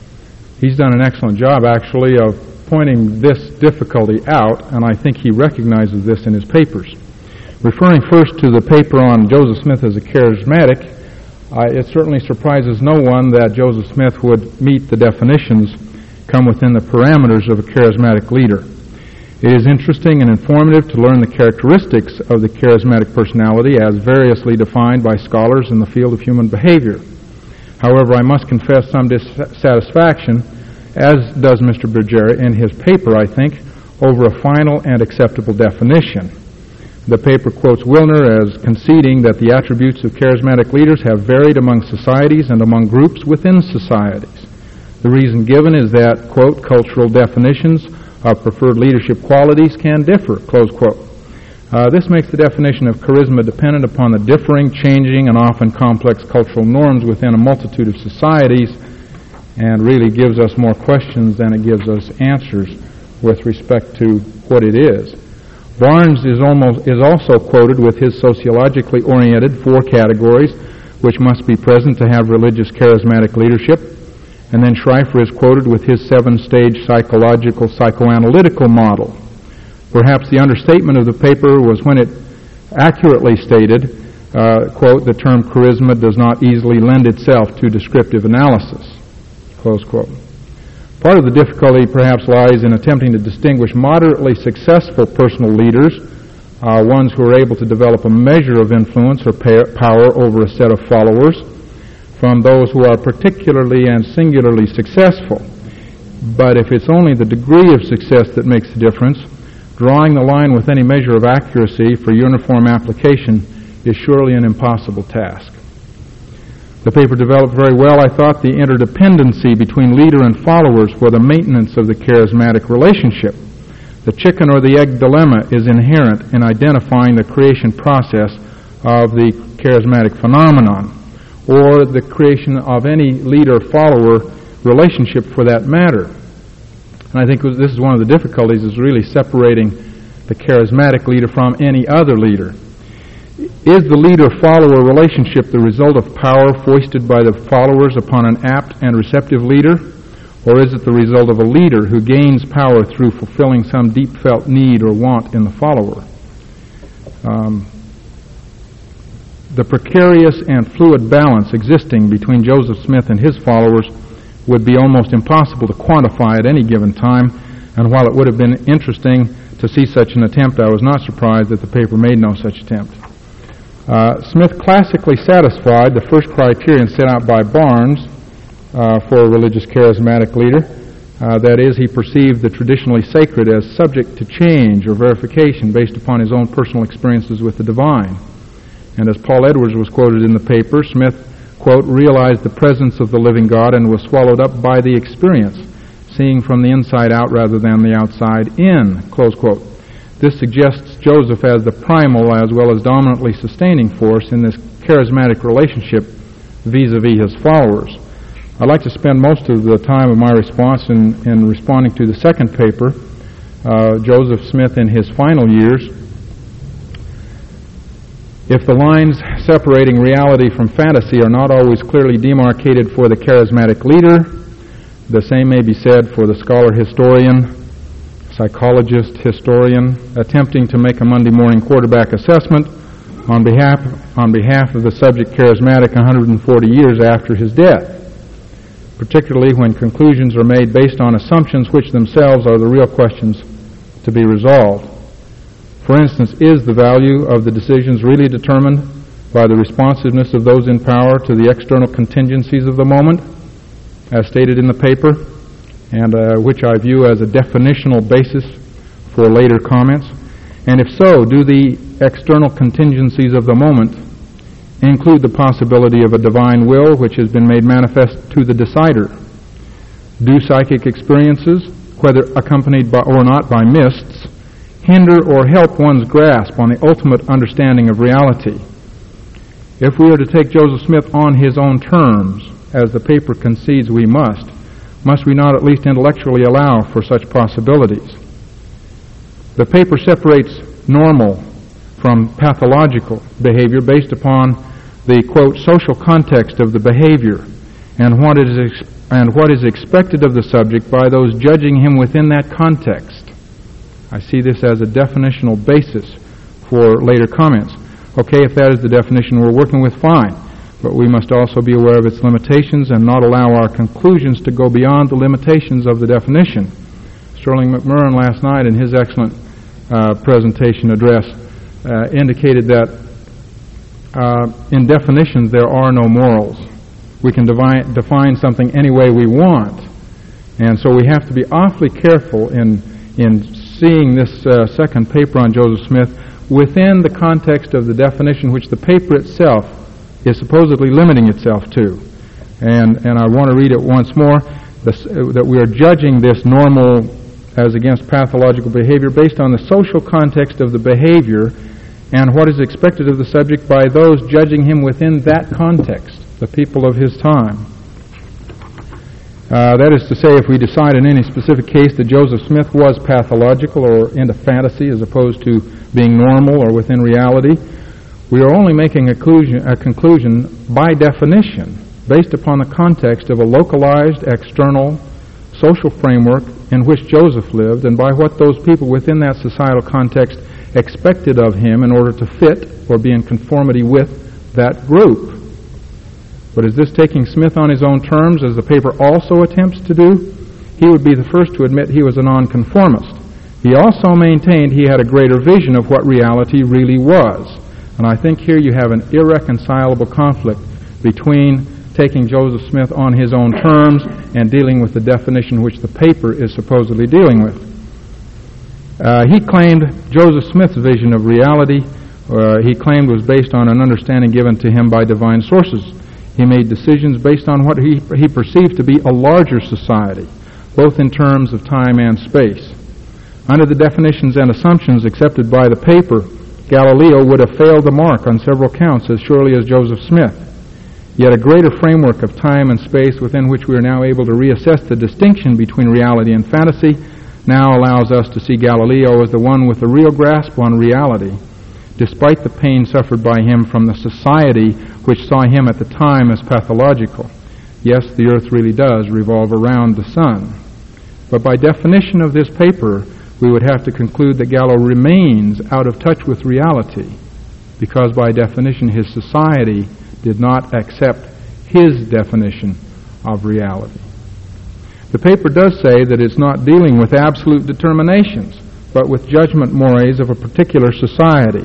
He's done an excellent job, actually, of pointing this difficulty out, and I think he recognizes this in his papers. Referring first to the paper on Joseph Smith as a charismatic, uh, it certainly surprises no one that Joseph Smith would meet the definitions, come within the parameters of a charismatic leader. It is interesting and informative to learn the characteristics of the charismatic personality as variously defined by scholars in the field of human behavior. However, I must confess some dissatisfaction, as does Mister Bergera in his paper, I think, over a final and acceptable definition. The paper quotes Wilner as conceding that the attributes of charismatic leaders have varied among societies and among groups within societies. The reason given is that, quote, cultural definitions of preferred leadership qualities can differ, close quote. Uh, this makes the definition of charisma dependent upon the differing, changing, and often complex cultural norms within a multitude of societies, and really gives us more questions than it gives us answers with respect to what it is. Barnes is almost is also quoted with his sociologically oriented four categories which must be present to have religious charismatic leadership. And then Schreifer is quoted with his seven-stage psychological psychoanalytical model. Perhaps the understatement of the paper was when it accurately stated, uh, quote, the term charisma does not easily lend itself to descriptive analysis, close quote. Part of the difficulty perhaps lies in attempting to distinguish moderately successful personal leaders, uh, ones who are able to develop a measure of influence or power over a set of followers, from those who are particularly and singularly successful. But if it's only the degree of success that makes the difference, drawing the line with any measure of accuracy for uniform application is surely an impossible task. The paper developed very well, I thought, the interdependency between leader and followers for the maintenance of the charismatic relationship. The chicken or the egg dilemma is inherent in identifying the creation process of the charismatic phenomenon, or the creation of any leader-follower relationship for that matter. And I think this is one of the difficulties, is really separating the charismatic leader from any other leader. Is the leader-follower relationship the result of power foisted by the followers upon an apt and receptive leader? Or is it the result of a leader who gains power through fulfilling some deep-felt need or want in the follower? Um, the precarious and fluid balance existing between Joseph Smith and his followers would be almost impossible to quantify at any given time, and while it would have been interesting to see such an attempt, I was not surprised that the paper made no such attempt. Uh, Smith classically satisfied the first criterion set out by Barnes uh, for a religious charismatic leader. Uh, that is, he perceived the traditionally sacred as subject to change or verification based upon his own personal experiences with the divine. And as Paul Edwards was quoted in the paper, Smith, quote, realized the presence of the living God and was swallowed up by the experience, seeing from the inside out rather than the outside in, close quote. This suggests Joseph as the primal as well as dominantly sustaining force in this charismatic relationship vis-a-vis his followers. I'd like to spend most of the time of my response in, in responding to the second paper, uh, Joseph Smith in his final years. If the lines separating reality from fantasy are not always clearly demarcated for the charismatic leader, the same may be said for the scholar-historian, psychologist, historian, attempting to make a Monday morning quarterback assessment on behalf, on behalf of the subject charismatic one hundred forty years after his death, particularly when conclusions are made based on assumptions which themselves are the real questions to be resolved. For instance, is the value of the decisions really determined by the responsiveness of those in power to the external contingencies of the moment, as stated in the paper, and uh, which I view as a definitional basis for later comments? And if so, do the external contingencies of the moment include the possibility of a divine will which has been made manifest to the decider? Do psychic experiences, whether accompanied by or not by mists, hinder or help one's grasp on the ultimate understanding of reality? If we are to take Joseph Smith on his own terms, as the paper concedes we must, must we not at least intellectually allow for such possibilities? The paper separates normal from pathological behavior based upon the, quote, social context of the behavior and what is ex- and what is expected of the subject by those judging him within that context. I see this as a definitional basis for later comments. Okay, if that is the definition we're working with, fine. But we must also be aware of its limitations and not allow our conclusions to go beyond the limitations of the definition. Sterling McMurrin last night in his excellent uh, presentation address uh, indicated that uh, in definitions there are no morals. We can divine, define something any way we want. And so we have to be awfully careful in, in seeing this uh, second paper on Joseph Smith within the context of the definition which the paper itself is supposedly limiting itself to. And and I want to read it once more, this, uh, that we are judging this normal as against pathological behavior based on the social context of the behavior and what is expected of the subject by those judging him within that context, the people of his time. Uh, that is to say, if we decide in any specific case that Joseph Smith was pathological or into fantasy as opposed to being normal or within reality, we are only making a conclusion, a conclusion by definition based upon the context of a localized, external, social framework in which Joseph lived and by what those people within that societal context expected of him in order to fit or be in conformity with that group. But is this taking Smith on his own terms, as the paper also attempts to do? He would be the first to admit he was a nonconformist. He also maintained he had a greater vision of what reality really was. And I think here you have an irreconcilable conflict between taking Joseph Smith on his own terms and dealing with the definition which the paper is supposedly dealing with. Uh, he claimed Joseph Smith's vision of reality, uh, he claimed was based on an understanding given to him by divine sources. He made decisions based on what he, he perceived to be a larger society, both in terms of time and space. Under the definitions and assumptions accepted by the paper, Galileo would have failed the mark on several counts as surely as Joseph Smith. Yet a greater framework of time and space within which we are now able to reassess the distinction between reality and fantasy now allows us to see Galileo as the one with a real grasp on reality, despite the pain suffered by him from the society which saw him at the time as pathological. Yes, the earth really does revolve around the sun. But by definition of this paper, we would have to conclude that Gallo remains out of touch with reality, because by definition his society did not accept his definition of reality. The paper does say that it's not dealing with absolute determinations, but with judgment mores of a particular society.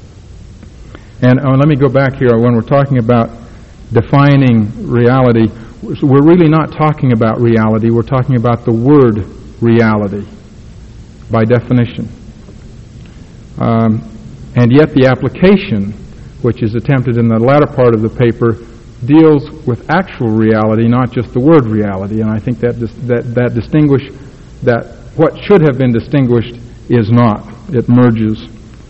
And uh, let me go back here. When we're talking about defining reality, we're really not talking about reality. We're talking about the word reality by definition. Um, and yet the application, which is attempted in the latter part of the paper, deals with actual reality, not just the word reality. And I think that dis- that that distinguish that what should have been distinguished is not. It merges.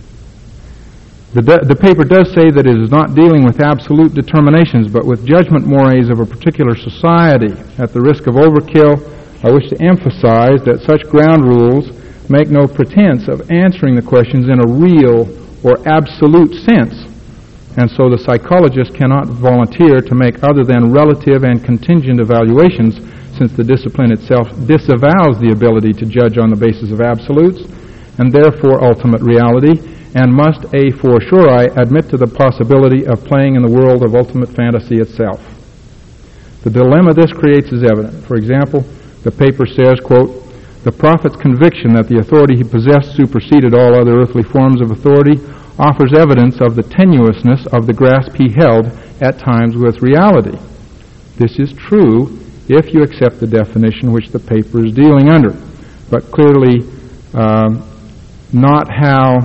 The, de- the paper does say that it is not dealing with absolute determinations, but with judgment mores of a particular society. At the risk of overkill, I wish to emphasize that such ground rules make no pretense of answering the questions in a real or absolute sense, and so the psychologist cannot volunteer to make other than relative and contingent evaluations, since the discipline itself disavows the ability to judge on the basis of absolutes, and therefore ultimate reality, and must a fortiori admit to the possibility of playing in the world of ultimate fantasy itself. The dilemma this creates is evident. For example, the paper says, quote, "The prophet's conviction that the authority he possessed superseded all other earthly forms of authority offers evidence of the tenuousness of the grasp he held at times with reality. This is true if you accept the definition which the paper is dealing under, but clearly uh, not how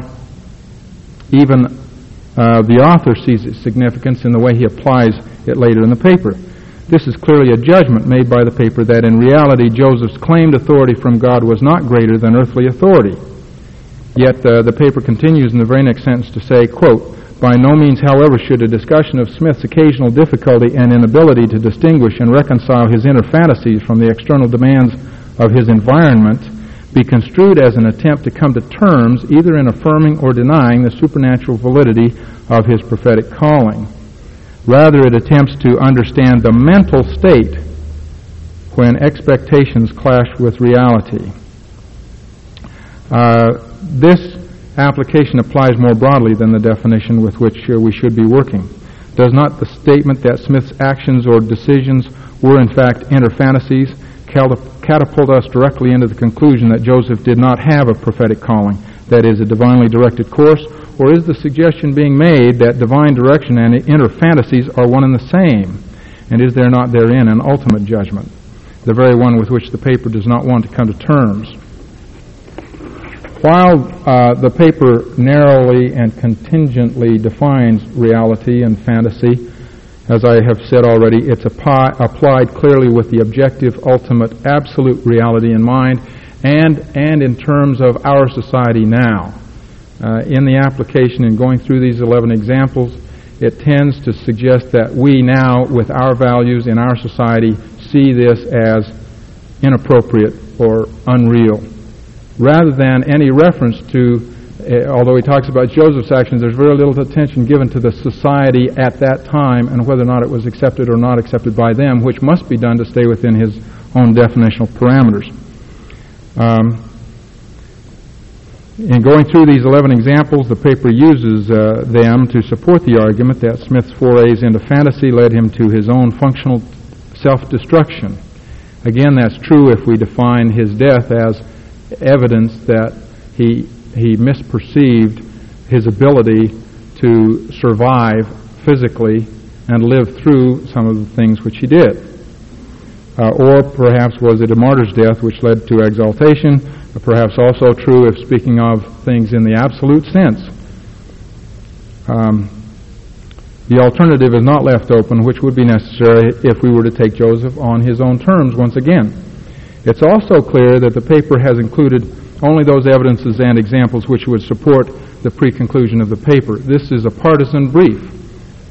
even uh, the author sees its significance in the way he applies it later in the paper. This is clearly a judgment made by the paper that in reality Joseph's claimed authority from God was not greater than earthly authority. Yet uh, the paper continues in the very next sentence to say, quote, "By no means, however, should a discussion of Smith's occasional difficulty and inability to distinguish and reconcile his inner fantasies from the external demands of his environment be construed as an attempt to come to terms either in affirming or denying the supernatural validity of his prophetic calling. Rather, it attempts to understand the mental state when expectations clash with reality." Uh, this application applies more broadly than the definition with which uh, we should be working. Does not the statement that Smith's actions or decisions were in fact inner fantasies catapult us directly into the conclusion that Joseph did not have a prophetic calling, that is, a divinely directed course, or is the suggestion being made that divine direction and inner fantasies are one and the same? And is there not therein an ultimate judgment, the very one with which the paper does not want to come to terms? While uh, the paper narrowly and contingently defines reality and fantasy, as I have said already, it's appi- applied clearly with the objective, ultimate, absolute reality in mind, and and in terms of our society now. Uh, in the application, in going through these eleven examples, it tends to suggest that we now, with our values in our society, see this as inappropriate or unreal, rather than any reference to, uh, although he talks about Joseph's actions, there's very little attention given to the society at that time and whether or not it was accepted or not accepted by them, which must be done to stay within his own definitional parameters. Um, in going through these eleven examples, the paper uses uh, them to support the argument that Smith's forays into fantasy led him to his own functional self-destruction. Again, that's true if we define his death as evidence that he he misperceived his ability to survive physically and live through some of the things which he did. Uh, or perhaps was it a martyr's death which led to exaltation, but perhaps also true if speaking of things in the absolute sense. Um, the alternative is not left open, which would be necessary if we were to take Joseph on his own terms once again. It's also clear that the paper has included only those evidences and examples which would support the pre-conclusion of the paper. This is a partisan brief.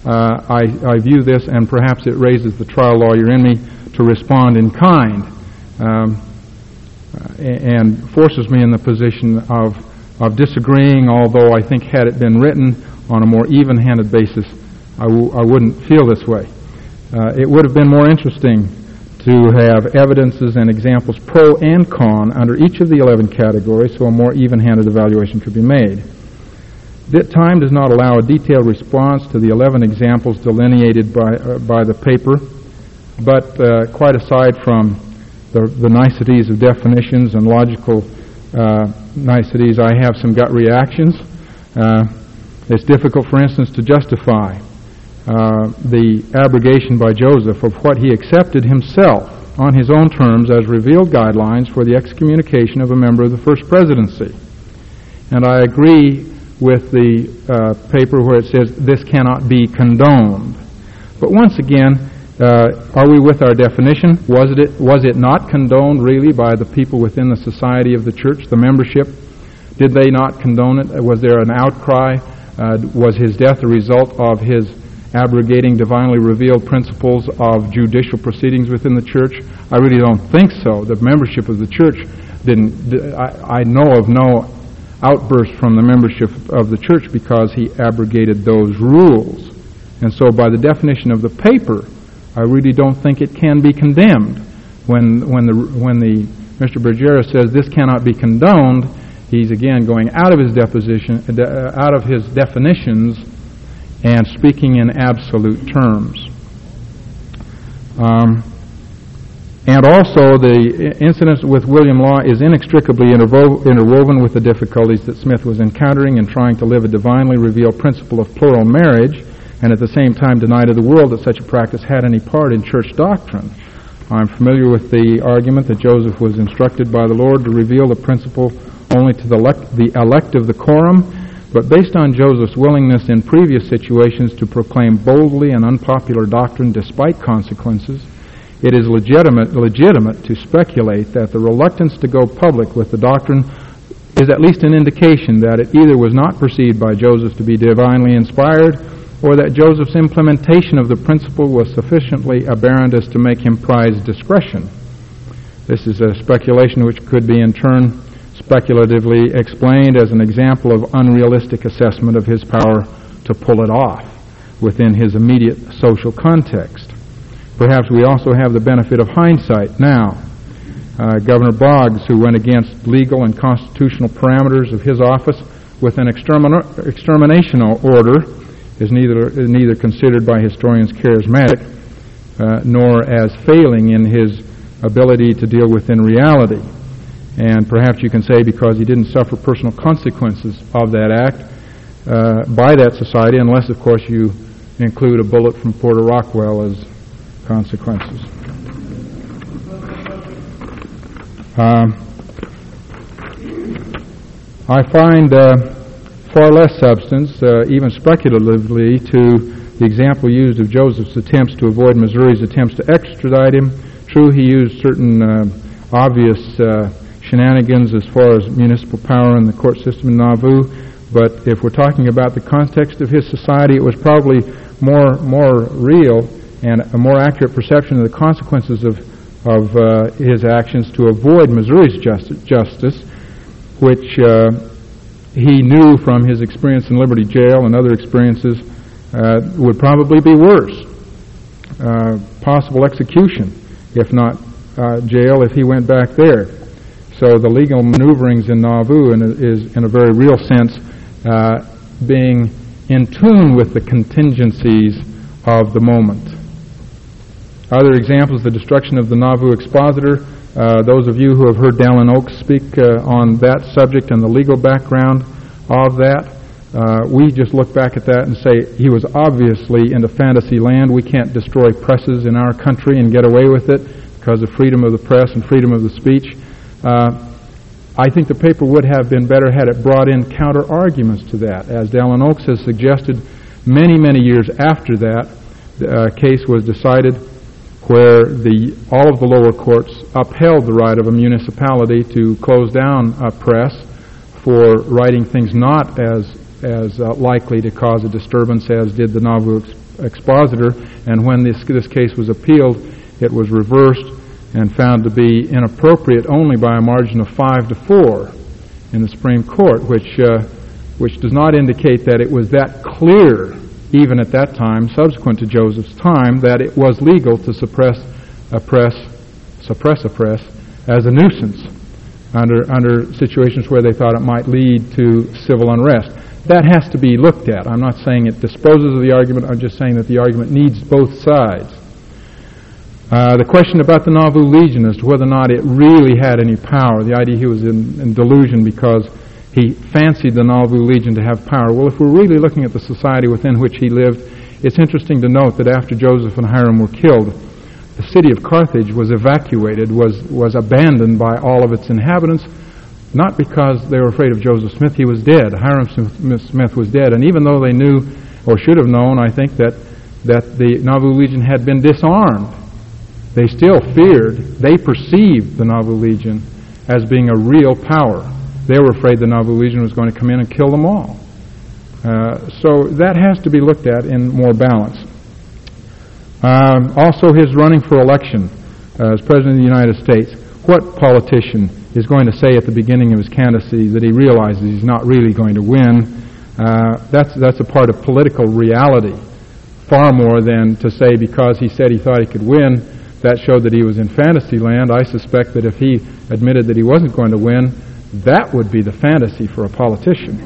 uh, I, I view this, and perhaps it raises the trial lawyer in me to respond in kind, um, and forces me in the position of, of disagreeing, although I think had it been written on a more even-handed basis, I, w- I wouldn't feel this way. Uh, it would have been more interesting to have evidences and examples pro and con under each of the eleven categories so a more even-handed evaluation could be made. That time does not allow a detailed response to the eleven examples delineated by, uh, by the paper, but uh, quite aside from the, the niceties of definitions and logical uh, niceties, I have some gut reactions. Uh, it's difficult, for instance, to justify Uh, the abrogation by Joseph of what he accepted himself on his own terms as revealed guidelines for the excommunication of a member of the First Presidency. And I agree with the uh, paper where it says this cannot be condoned. But once again, uh, are we with our definition? Was it, was it not condoned really by the people within the society of the church, the membership? Did they not condone it? Was there an outcry? Uh, was his death a result of his abrogating divinely revealed principles of judicial proceedings within the church? I really don't think so. The membership of the church didn't, I, I know of no outburst from the membership of the church because he abrogated those rules. And so by the definition of the paper, I really don't think it can be condemned. When, when, the, when the Mister Bergera says this cannot be condoned, he's again going out of his deposition, uh, out of his definitions and speaking in absolute terms. Um, and also the incident with William Law is inextricably interwo- interwoven with the difficulties that Smith was encountering in trying to live a divinely revealed principle of plural marriage and at the same time deny to the world that such a practice had any part in church doctrine. I'm familiar with the argument that Joseph was instructed by the Lord to reveal the principle only to the elect, the elect of the quorum, but based on Joseph's willingness in previous situations to proclaim boldly an unpopular doctrine despite consequences, it is legitimate, legitimate to speculate that the reluctance to go public with the doctrine is at least an indication that it either was not perceived by Joseph to be divinely inspired or that Joseph's implementation of the principle was sufficiently aberrant as to make him prize discretion. This is a speculation which could be in turn speculatively explained as an example of unrealistic assessment of his power to pull it off within his immediate social context. Perhaps we also have the benefit of hindsight now. Uh, Governor Boggs, who went against legal and constitutional parameters of his office with an extermin- exterminational order, is neither, is neither considered by historians charismatic uh, nor as failing in his ability to deal within reality. And perhaps you can say because he didn't suffer personal consequences of that act uh, by that society, unless, of course, you include a bullet from Porter Rockwell as consequences. Um, I find uh, far less substance, uh, even speculatively, to the example used of Joseph's attempts to avoid Missouri's attempts to extradite him. True, he used certain uh, obvious uh, shenanigans as far as municipal power in the court system in Nauvoo, but if we're talking about the context of his society, it was probably more more real and a more accurate perception of the consequences of of uh, his actions to avoid Missouri's justice, justice which uh, he knew from his experience in Liberty Jail and other experiences uh, would probably be worse. Uh, possible execution, if not uh, jail, if he went back there. So the legal maneuverings in Nauvoo in a, is, in a very real sense, uh, being in tune with the contingencies of the moment. Other examples, the destruction of the Nauvoo Expositor. Uh, those of you who have heard Dallin Oaks speak uh, on that subject and the legal background of that, uh, we just look back at that and say he was obviously into fantasy land. We can't destroy presses in our country and get away with it because of freedom of the press and freedom of the speech. Uh, I think the paper would have been better had it brought in counter-arguments to that. As Dallin Oaks has suggested, many, many years after that, the uh, case was decided where the all of the lower courts upheld the right of a municipality to close down a press for writing things not as as uh, likely to cause a disturbance as did the Nauvoo expositor, and when this, this case was appealed, it was reversed and found to be inappropriate only by a margin of five to four in the Supreme Court, which, uh, which does not indicate that it was that clear, even at that time, subsequent to Joseph's time, that it was legal to suppress a press, suppress a press as a nuisance under, under situations where they thought it might lead to civil unrest. That has to be looked at. I'm not saying it disposes of the argument. I'm just saying that the argument needs both sides. Uh, the question about the Nauvoo Legion as to whether or not it really had any power, the idea he was in, in delusion because he fancied the Nauvoo Legion to have power. Well, if we're really looking at the society within which he lived, it's interesting to note that after Joseph and Hiram were killed, the city of Carthage was evacuated, was, was abandoned by all of its inhabitants, not because they were afraid of Joseph Smith. He was dead. Hiram Smith was dead. And even though they knew, or should have known, I think, that, that the Nauvoo Legion had been disarmed, they still feared, they perceived the Nauvoo Legion as being a real power. They were afraid the Nauvoo Legion was going to come in and kill them all. Uh, so that has to be looked at in more balance. Um, also, his running for election uh, as President of the United States. What politician is going to say at the beginning of his candidacy that he realizes he's not really going to win? Uh, that's, that's a part of political reality, far more than to say because he said he thought he could win, that showed that he was in fantasy land. I suspect that if he admitted that he wasn't going to win, that would be the fantasy for a politician.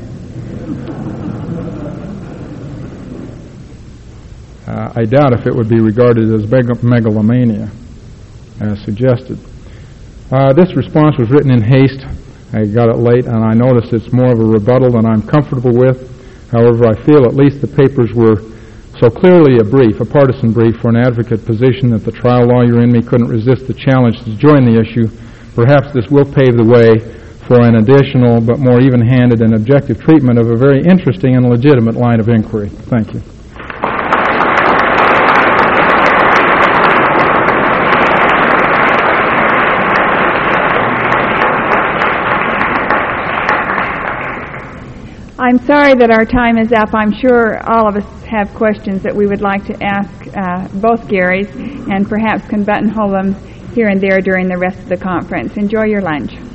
Uh, I doubt if it would be regarded as meg- megalomania, as suggested. Uh, this response was written in haste. I got it late, and I noticed it's more of a rebuttal than I'm comfortable with. However, I feel at least the papers were so clearly a brief, a partisan brief for an advocate position that the trial lawyer in me couldn't resist the challenge to join the issue. Perhaps this will pave the way for an additional but more even-handed and objective treatment of a very interesting and legitimate line of inquiry. Thank you. I'm sorry that our time is up. I'm sure all of us have questions that we would like to ask uh, both Garys, and perhaps can buttonhole them here and there during the rest of the conference. Enjoy your lunch.